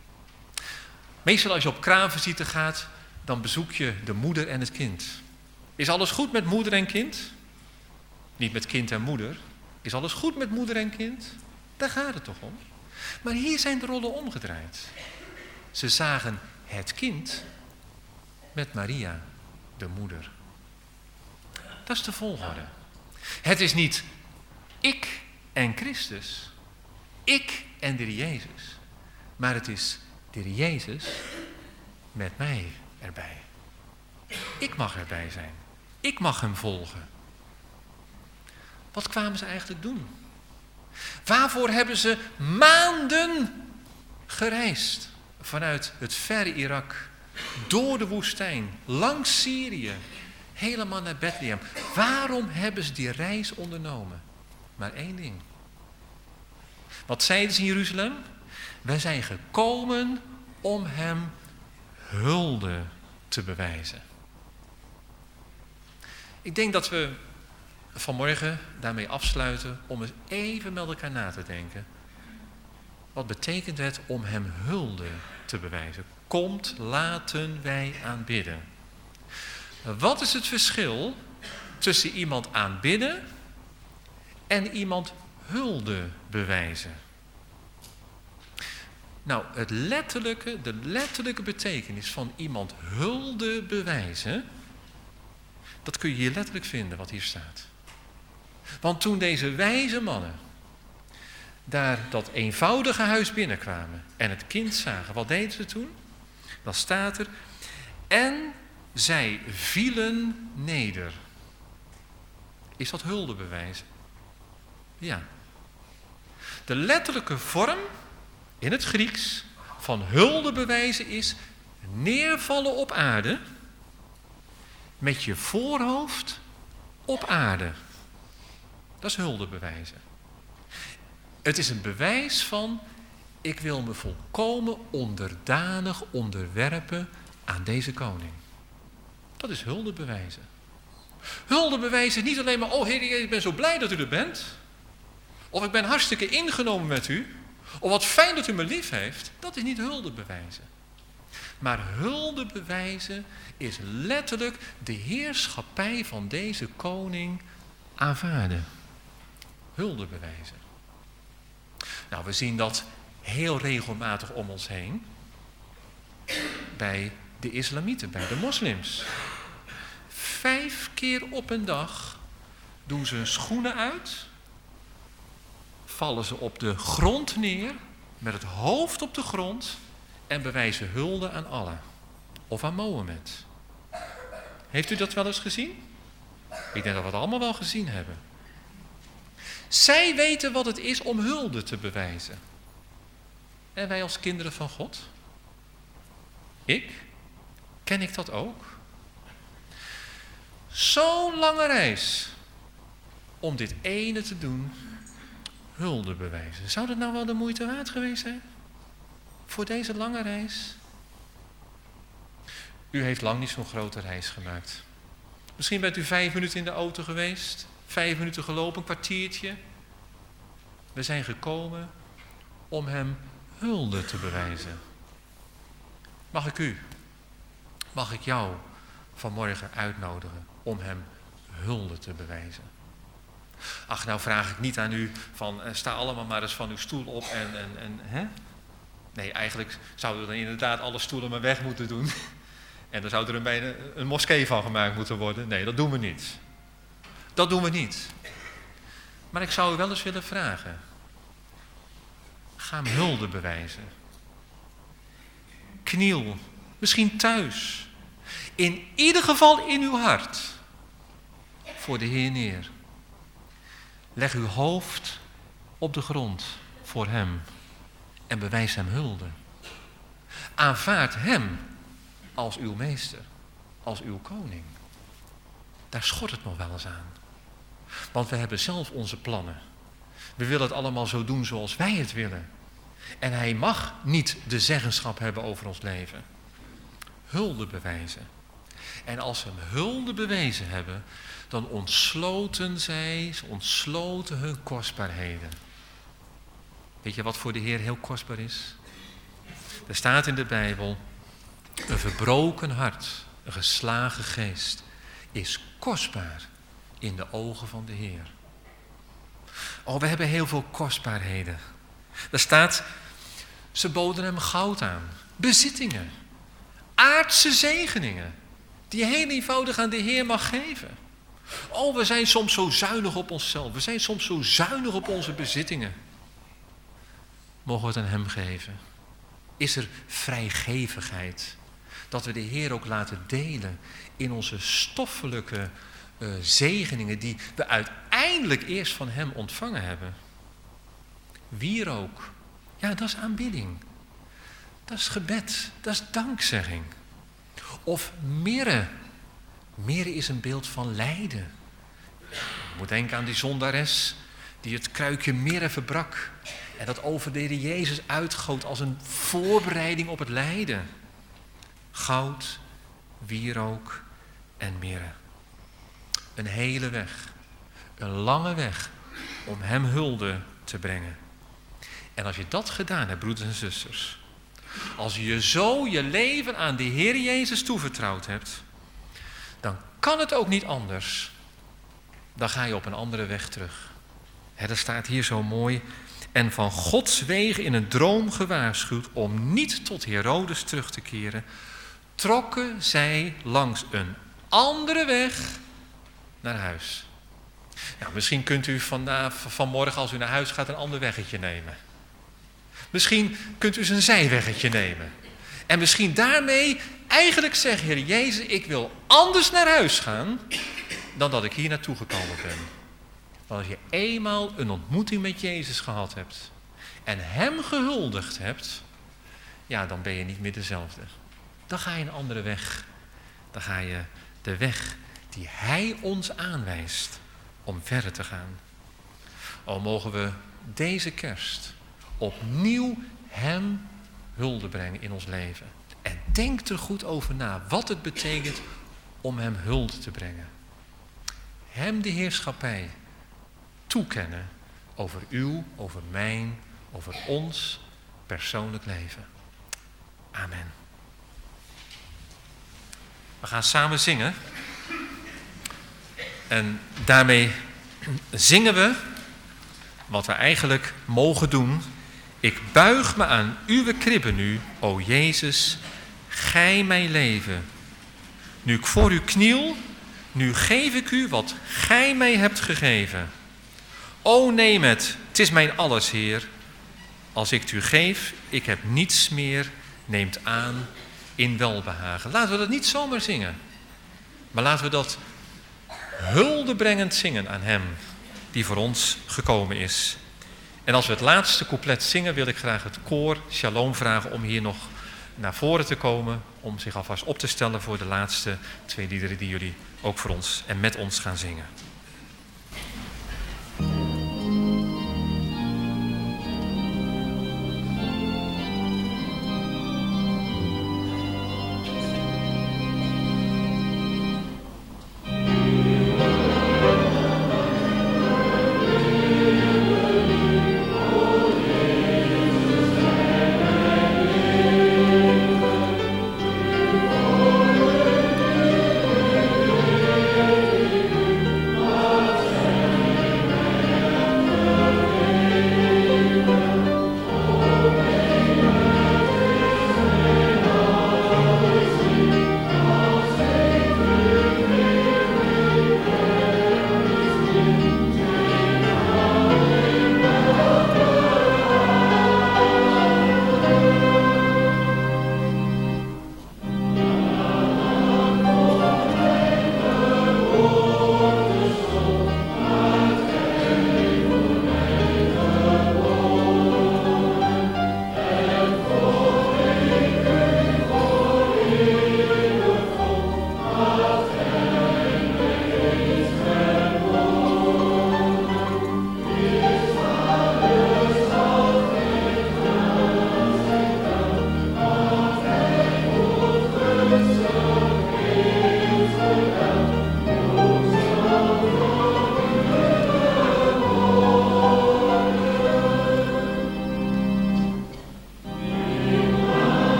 Meestal als je op kraamvisite gaat, dan bezoek je de moeder en het kind. Is alles goed met moeder en kind? Niet met kind en moeder. Is alles goed met moeder en kind? Daar gaat het toch om. Maar hier zijn de rollen omgedraaid. Ze zagen het kind met Maria, de moeder. Dat is de volgorde. Het is niet ik en Christus, ik en de Jezus, maar het is de Jezus met mij erbij. Ik mag erbij zijn. Ik mag hem volgen. Wat kwamen ze eigenlijk doen? Waarvoor hebben ze maanden gereisd? Vanuit het verre Irak, door de woestijn, langs Syrië, helemaal naar Bethlehem. Waarom hebben ze die reis ondernomen? Maar één ding. Wat zeiden ze in Jeruzalem? Wij zijn gekomen om hem hulde te bewijzen. Ik denk dat we vanmorgen daarmee afsluiten om eens even met elkaar na te denken. Wat betekent het om hem hulde te bewijzen? Komt, laten wij aanbidden. Wat is het verschil tussen iemand aanbidden en iemand hulde bewijzen? Nou, het letterlijke, de letterlijke betekenis van iemand hulde bewijzen, dat kun je hier letterlijk vinden wat hier staat. Want toen deze wijze mannen daar dat eenvoudige huis binnenkwamen en het kind zagen, wat deden ze toen? Dan staat er, en zij vielen neder. Is dat hulde bewijzen? Ja. De letterlijke vorm in het Grieks van hulde bewijzen is neervallen op aarde met je voorhoofd op aarde. Dat is hulde bewijzen. Het is een bewijs van, ik wil me volkomen onderdanig onderwerpen aan deze koning. Dat is hulde bewijzen. Hulde bewijzen niet alleen maar, oh Heer, ik ben zo blij dat u er bent. Of ik ben hartstikke ingenomen met u. Of wat fijn dat u me lief heeft. Dat is niet hulde bewijzen. Maar hulde bewijzen is letterlijk de heerschappij van deze koning aanvaarden. Hulde bewijzen. Nou, we zien dat heel regelmatig om ons heen. Bij de islamieten, bij de moslims. Vijf keer op een dag doen ze hun schoenen uit. Vallen ze op de grond neer, met het hoofd op de grond en bewijzen hulde aan Allah of aan Mohammed. Heeft u dat wel eens gezien? Ik denk dat we het allemaal wel gezien hebben. Zij weten wat het is om hulde te bewijzen. En wij als kinderen van God? Ik? Ken ik dat ook? Zo'n lange reis om dit ene te doen, hulde bewijzen. Zou dat nou wel de moeite waard geweest zijn? Voor deze lange reis? U heeft lang niet zo'n grote reis gemaakt. Misschien bent u vijf minuten in de auto geweest, vijf minuten gelopen, een kwartiertje. We zijn gekomen om hem hulde te bewijzen. Mag ik u, mag ik jou vanmorgen uitnodigen om hem hulde te bewijzen? Ach, nou vraag ik niet aan u van uh, sta allemaal maar eens van uw stoel op en, en, en hè? Nee, eigenlijk zouden we dan inderdaad alle stoelen maar weg moeten doen. En dan zou er een, bijna een moskee van gemaakt moeten worden. Nee, dat doen we niet. Dat doen we niet. Maar ik zou u wel eens willen vragen. Ga hem hulde bewijzen. Kniel, misschien thuis. In ieder geval in uw hart. Voor de Heer neer. Leg uw hoofd op de grond voor hem. En bewijs hem hulde. Aanvaard hem als uw meester. Als uw koning. Daar schort het nog wel eens aan. Want we hebben zelf onze plannen. We willen het allemaal zo doen zoals wij het willen. En hij mag niet de zeggenschap hebben over ons leven. Hulde bewijzen. En als ze hem hulde bewezen hebben, dan ontsloten zij, ze ontsloten hun kostbaarheden. Weet je wat voor de Heer heel kostbaar is? Er staat in de Bijbel, een verbroken hart, een geslagen geest, is kostbaar in de ogen van de Heer. Oh, we hebben heel veel kostbaarheden. Er staat, ze boden hem goud aan, bezittingen, aardse zegeningen, die je heel eenvoudig aan de Heer mag geven. Oh, we zijn soms zo zuinig op onszelf, we zijn soms zo zuinig op onze bezittingen. Mogen we het aan hem geven? Is er vrijgevigheid? Dat we de Heer ook laten delen in onze stoffelijke uh, zegeningen die we uiteindelijk eerst van hem ontvangen hebben. Wierook, ja, dat is aanbidding. Dat is gebed, dat is dankzegging. Of mirre. Mirre is een beeld van lijden. Je moet denken aan die zondares die het kruikje mirre verbrak. En dat over de Heer Jezus uitgoot als een voorbereiding op het lijden. Goud, wierook en mirre. Een hele weg. Een lange weg om hem hulde te brengen. En als je dat gedaan hebt, broeders en zusters. Als je je zo je leven aan de Heer Jezus toevertrouwd hebt. Dan kan het ook niet anders. Dan ga je op een andere weg terug. He, dat staat hier zo mooi. En van Gods wegen in een droom gewaarschuwd om niet tot Herodes terug te keren, trokken zij langs een andere weg naar huis. Nou, misschien kunt u vandaag, vanmorgen als u naar huis gaat een ander weggetje nemen. Misschien kunt u eens een zijweggetje nemen. En misschien daarmee eigenlijk zeggen, Heer Jezus, ik wil anders naar huis gaan dan dat ik hier naartoe gekomen ben. Want als je eenmaal een ontmoeting met Jezus gehad hebt en hem gehuldigd hebt, ja, dan ben je niet meer dezelfde. Dan ga je een andere weg. Dan ga je de weg die hij ons aanwijst om verder te gaan. O, mogen we deze kerst opnieuw hem hulde brengen in ons leven. En denk er goed over na wat het betekent om hem hulde te brengen. Hem de heerschappij toekennen over uw, over mijn, over ons persoonlijk leven. Amen. We gaan samen zingen. En daarmee zingen we wat we eigenlijk mogen doen. Ik buig me aan uw kribben nu, o Jezus, gij mijn leven. Nu ik voor u kniel, nu geef ik u wat gij mij hebt gegeven. O neem het, het is mijn alles, Heer. Als ik het u geef, ik heb niets meer, neemt aan in welbehagen. Laten we dat niet zomaar zingen, maar laten we dat huldebrengend zingen aan hem die voor ons gekomen is. En als we het laatste couplet zingen, wil ik graag het koor Shalom vragen om hier nog naar voren te komen, om zich alvast op te stellen voor de laatste twee liederen die jullie ook voor ons en met ons gaan zingen.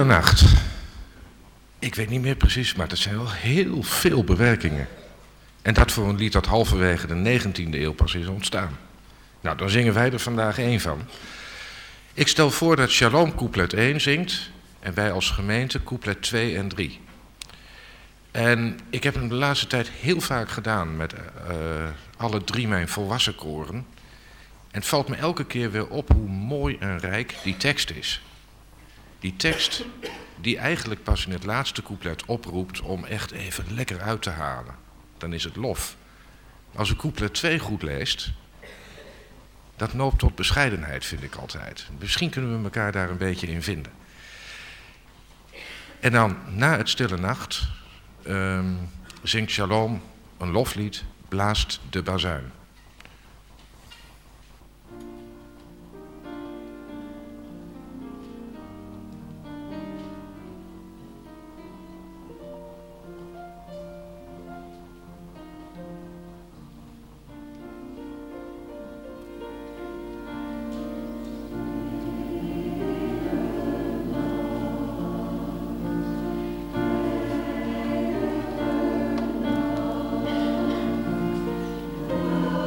Nacht. Ik weet niet meer precies, maar er zijn wel heel veel bewerkingen. En dat voor een lied dat halverwege de negentiende eeuw pas is ontstaan. Nou, dan zingen wij er vandaag één van. Ik stel voor dat Shalom couplet één zingt en wij als gemeente couplet twee en drie. En ik heb hem de laatste tijd heel vaak gedaan met uh, alle drie mijn volwassen koren. En het valt me elke keer weer op hoe mooi en rijk die tekst is. Die tekst die eigenlijk pas in het laatste couplet oproept om echt even lekker uit te halen. Dan is het lof. Als u couplet twee goed leest, dat noopt tot bescheidenheid, vind ik altijd. Misschien kunnen we elkaar daar een beetje in vinden. En dan, na het stille nacht, um, zingt Shalom een loflied, blaast de bazuin. Oh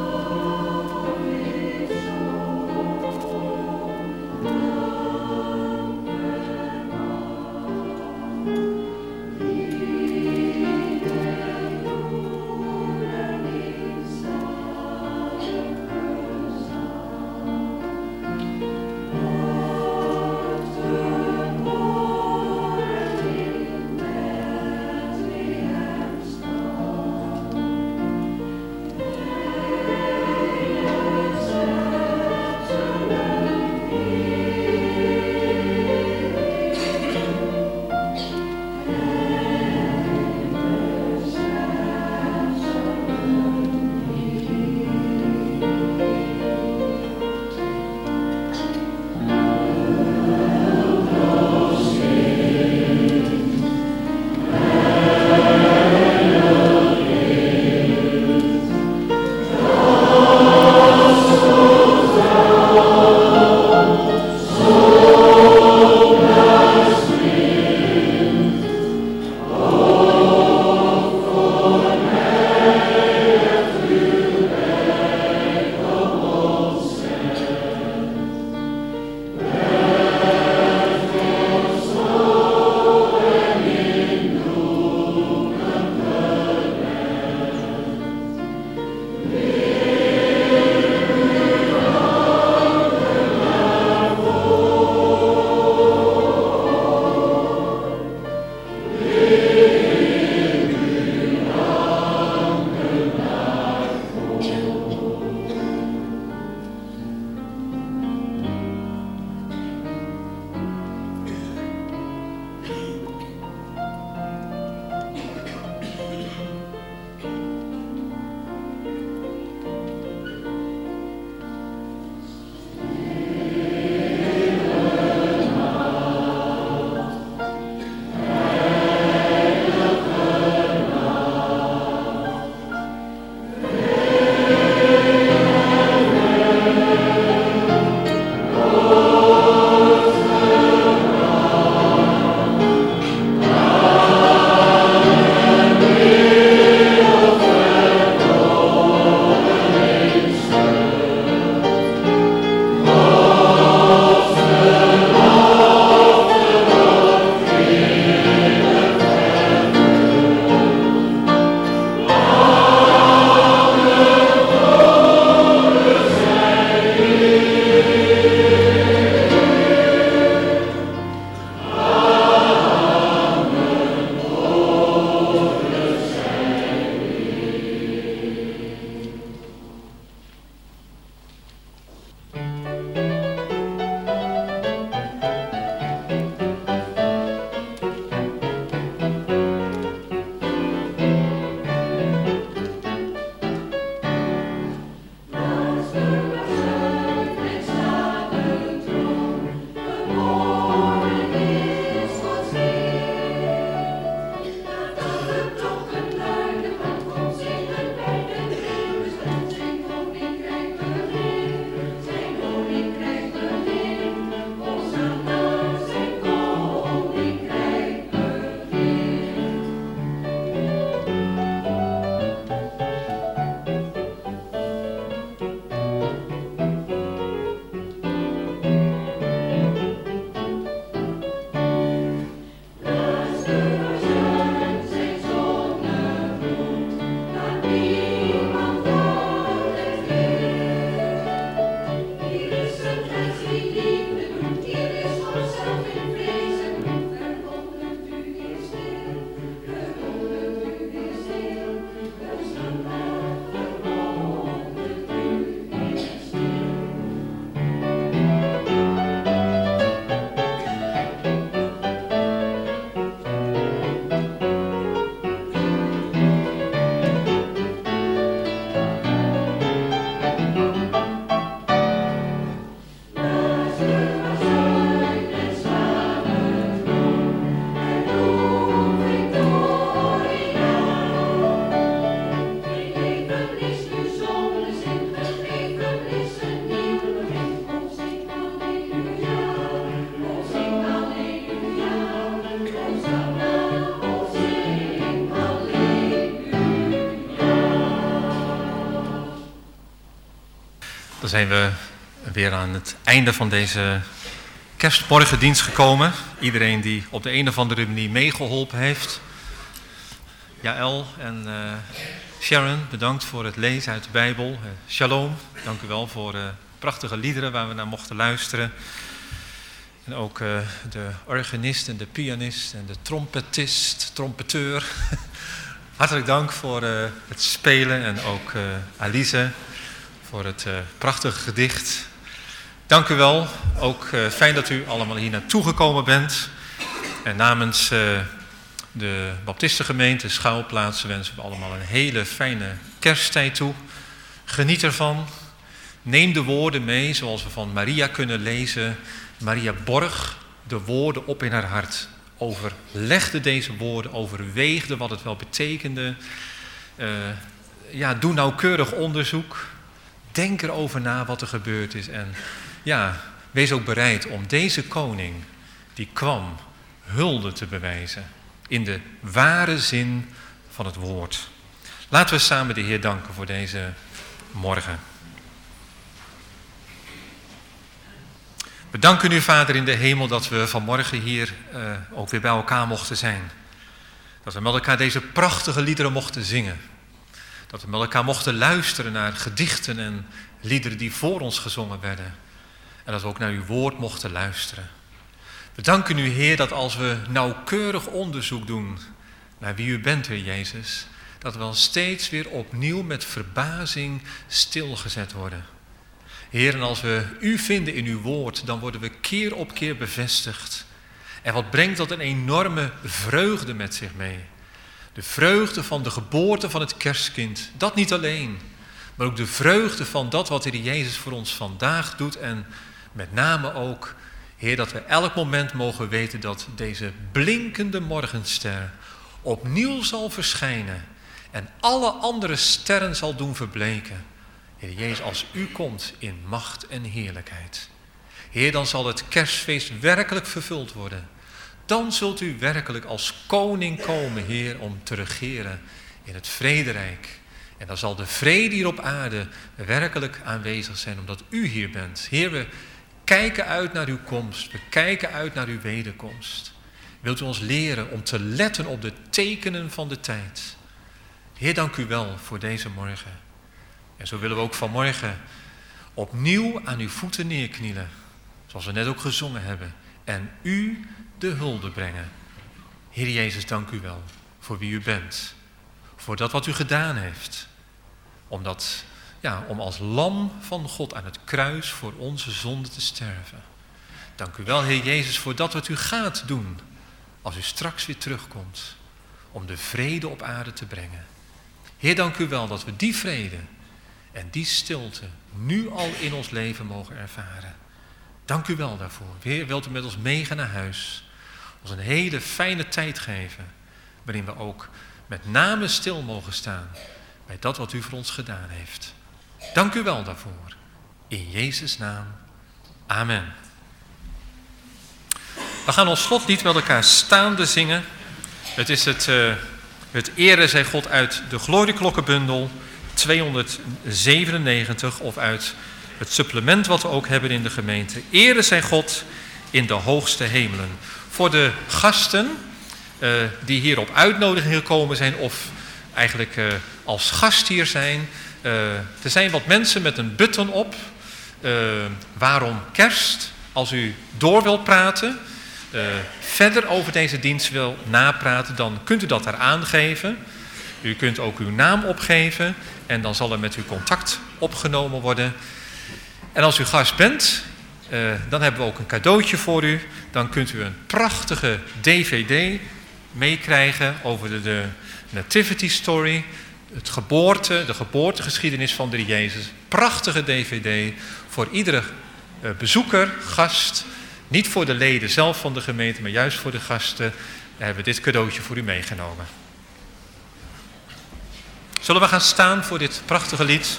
Dan zijn we weer aan het einde van deze kerstmorgendienst gekomen. Iedereen die op de een of andere manier meegeholpen heeft. Jaël en uh, Sharon, bedankt voor het lezen uit de Bijbel. Uh, Shalom, dank u wel voor uh, prachtige liederen waar we naar mochten luisteren. En ook uh, de organist en de pianist en de trompetist, trompeteur. Hartelijk dank voor uh, het spelen en ook uh, Alize voor het uh, prachtige gedicht. Dank u wel. Ook uh, fijn dat u allemaal hier naartoe gekomen bent. En namens uh, de Baptistengemeente Schouwplaatsen wensen we allemaal een hele fijne kersttijd toe. Geniet ervan. Neem de woorden mee zoals we van Maria kunnen lezen. Maria borg de woorden op in haar hart. Overlegde deze woorden, overweegde wat het wel betekende. Uh, ja, doe nauwkeurig onderzoek. Denk erover na wat er gebeurd is. En ja, wees ook bereid om deze koning die kwam hulde te bewijzen. In de ware zin van het woord. Laten we samen de Heer danken voor deze morgen. We danken u, Vader in de hemel, dat we vanmorgen hier uh, ook weer bij elkaar mochten zijn. Dat we met elkaar deze prachtige liederen mochten zingen. Dat we met elkaar mochten luisteren naar gedichten en liederen die voor ons gezongen werden. En dat we ook naar uw woord mochten luisteren. We danken u, Heer, dat als we nauwkeurig onderzoek doen naar wie u bent, Heer Jezus, dat we dan steeds weer opnieuw met verbazing stilgezet worden. Heer, en als we u vinden in uw woord, dan worden we keer op keer bevestigd. En wat brengt dat een enorme vreugde met zich mee? De vreugde van de geboorte van het kerstkind. Dat niet alleen, maar ook de vreugde van dat wat de Heer Jezus voor ons vandaag doet. En met name ook, Heer, dat we elk moment mogen weten dat deze blinkende morgenster opnieuw zal verschijnen. En alle andere sterren zal doen verbleken. Heer Jezus, als u komt in macht en heerlijkheid. Heer, dan zal het kerstfeest werkelijk vervuld worden. Dan zult u werkelijk als koning komen, Heer, om te regeren in het vrederijk. En dan zal de vrede hier op aarde werkelijk aanwezig zijn, omdat u hier bent. Heer, we kijken uit naar uw komst. We kijken uit naar uw wederkomst. Wilt u ons leren om te letten op de tekenen van de tijd. Heer, dank u wel voor deze morgen. En zo willen we ook vanmorgen opnieuw aan uw voeten neerknielen. Zoals we net ook gezongen hebben. En u de hulde brengen. Heer Jezus, dank u wel voor wie u bent. Voor dat wat u gedaan heeft. Om, dat, ja, om als lam van God aan het kruis voor onze zonde te sterven. Dank u wel, Heer Jezus, voor dat wat u gaat doen. Als u straks weer terugkomt. Om de vrede op aarde te brengen. Heer, dank u wel dat we die vrede en die stilte nu al in ons leven mogen ervaren. Dank u wel daarvoor. Heer, wilt u met ons meegaan naar huis. Ons een hele fijne tijd geven. Waarin we ook met name stil mogen staan. Bij dat wat u voor ons gedaan heeft. Dank u wel daarvoor. In Jezus' naam. Amen. We gaan ons slotlied met elkaar staande zingen. Het is het, uh, het Ere zij God uit de Glorieklokkenbundel tweehonderdzevenennegentig of uit het supplement wat we ook hebben in de gemeente. Ere zij God in de hoogste hemelen. Voor de gasten uh, die hier op uitnodiging gekomen zijn of eigenlijk uh, als gast hier zijn. Uh, er zijn wat mensen met een button op. Uh, waarom kerst? Als u door wilt praten, uh, verder over deze dienst wil napraten, dan kunt u dat daar aangeven. U kunt ook uw naam opgeven en dan zal er met u contact opgenomen worden. En als u gast bent, uh, dan hebben we ook een cadeautje voor u. Dan kunt u een prachtige D V D meekrijgen over de, de Nativity Story. Het geboorte, de geboortegeschiedenis van de Heer Jezus. Prachtige D V D voor iedere uh, bezoeker, gast. Niet voor de leden zelf van de gemeente, maar juist voor de gasten. We hebben dit cadeautje voor u meegenomen. Zullen we gaan staan voor dit prachtige lied?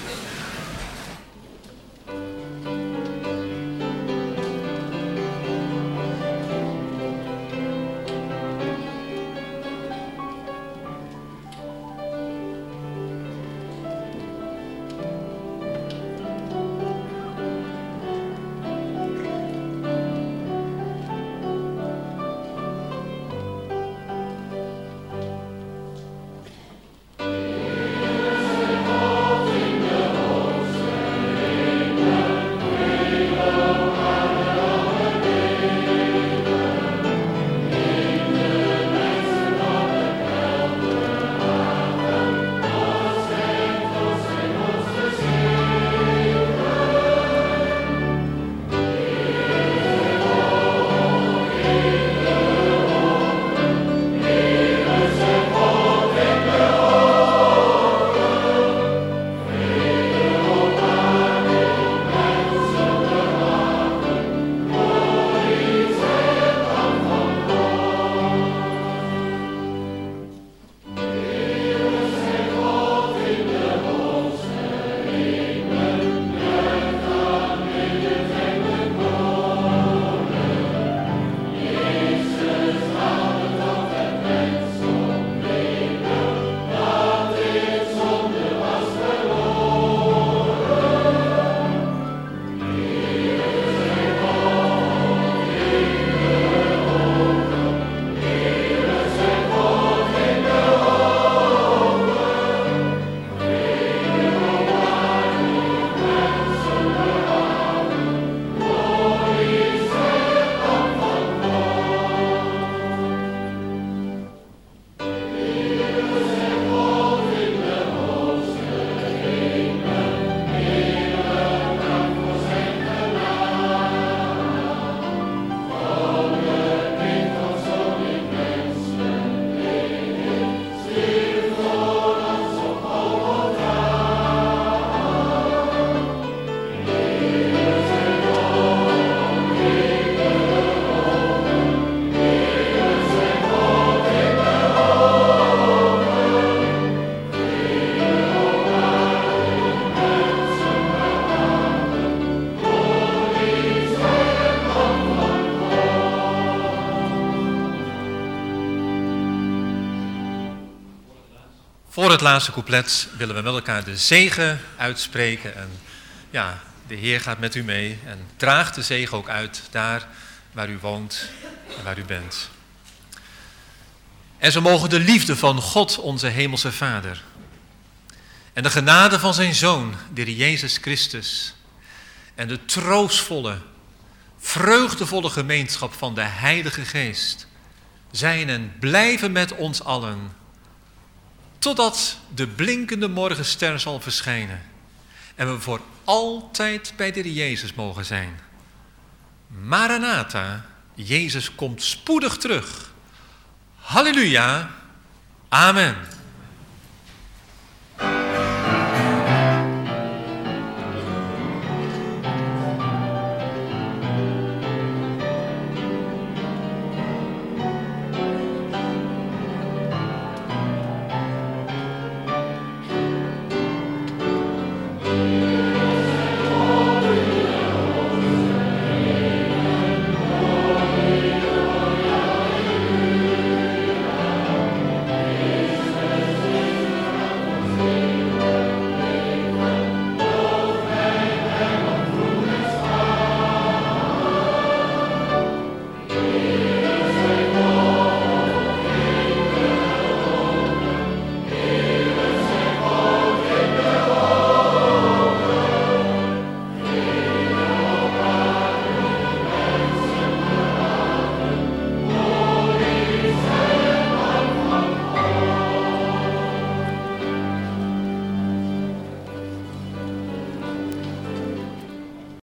Voor het laatste couplet willen we met elkaar de zegen uitspreken. En ja, de Heer gaat met u mee en draagt de zegen ook uit daar waar u woont en waar u bent. En zo mogen de liefde van God, onze hemelse Vader, en de genade van zijn Zoon, de Heer Jezus Christus, en de troostvolle, vreugdevolle gemeenschap van de Heilige Geest zijn en blijven met ons allen, totdat de blinkende morgenster zal verschijnen en we voor altijd bij de Heer Jezus mogen zijn. Maranatha, Jezus komt spoedig terug. Halleluja, amen.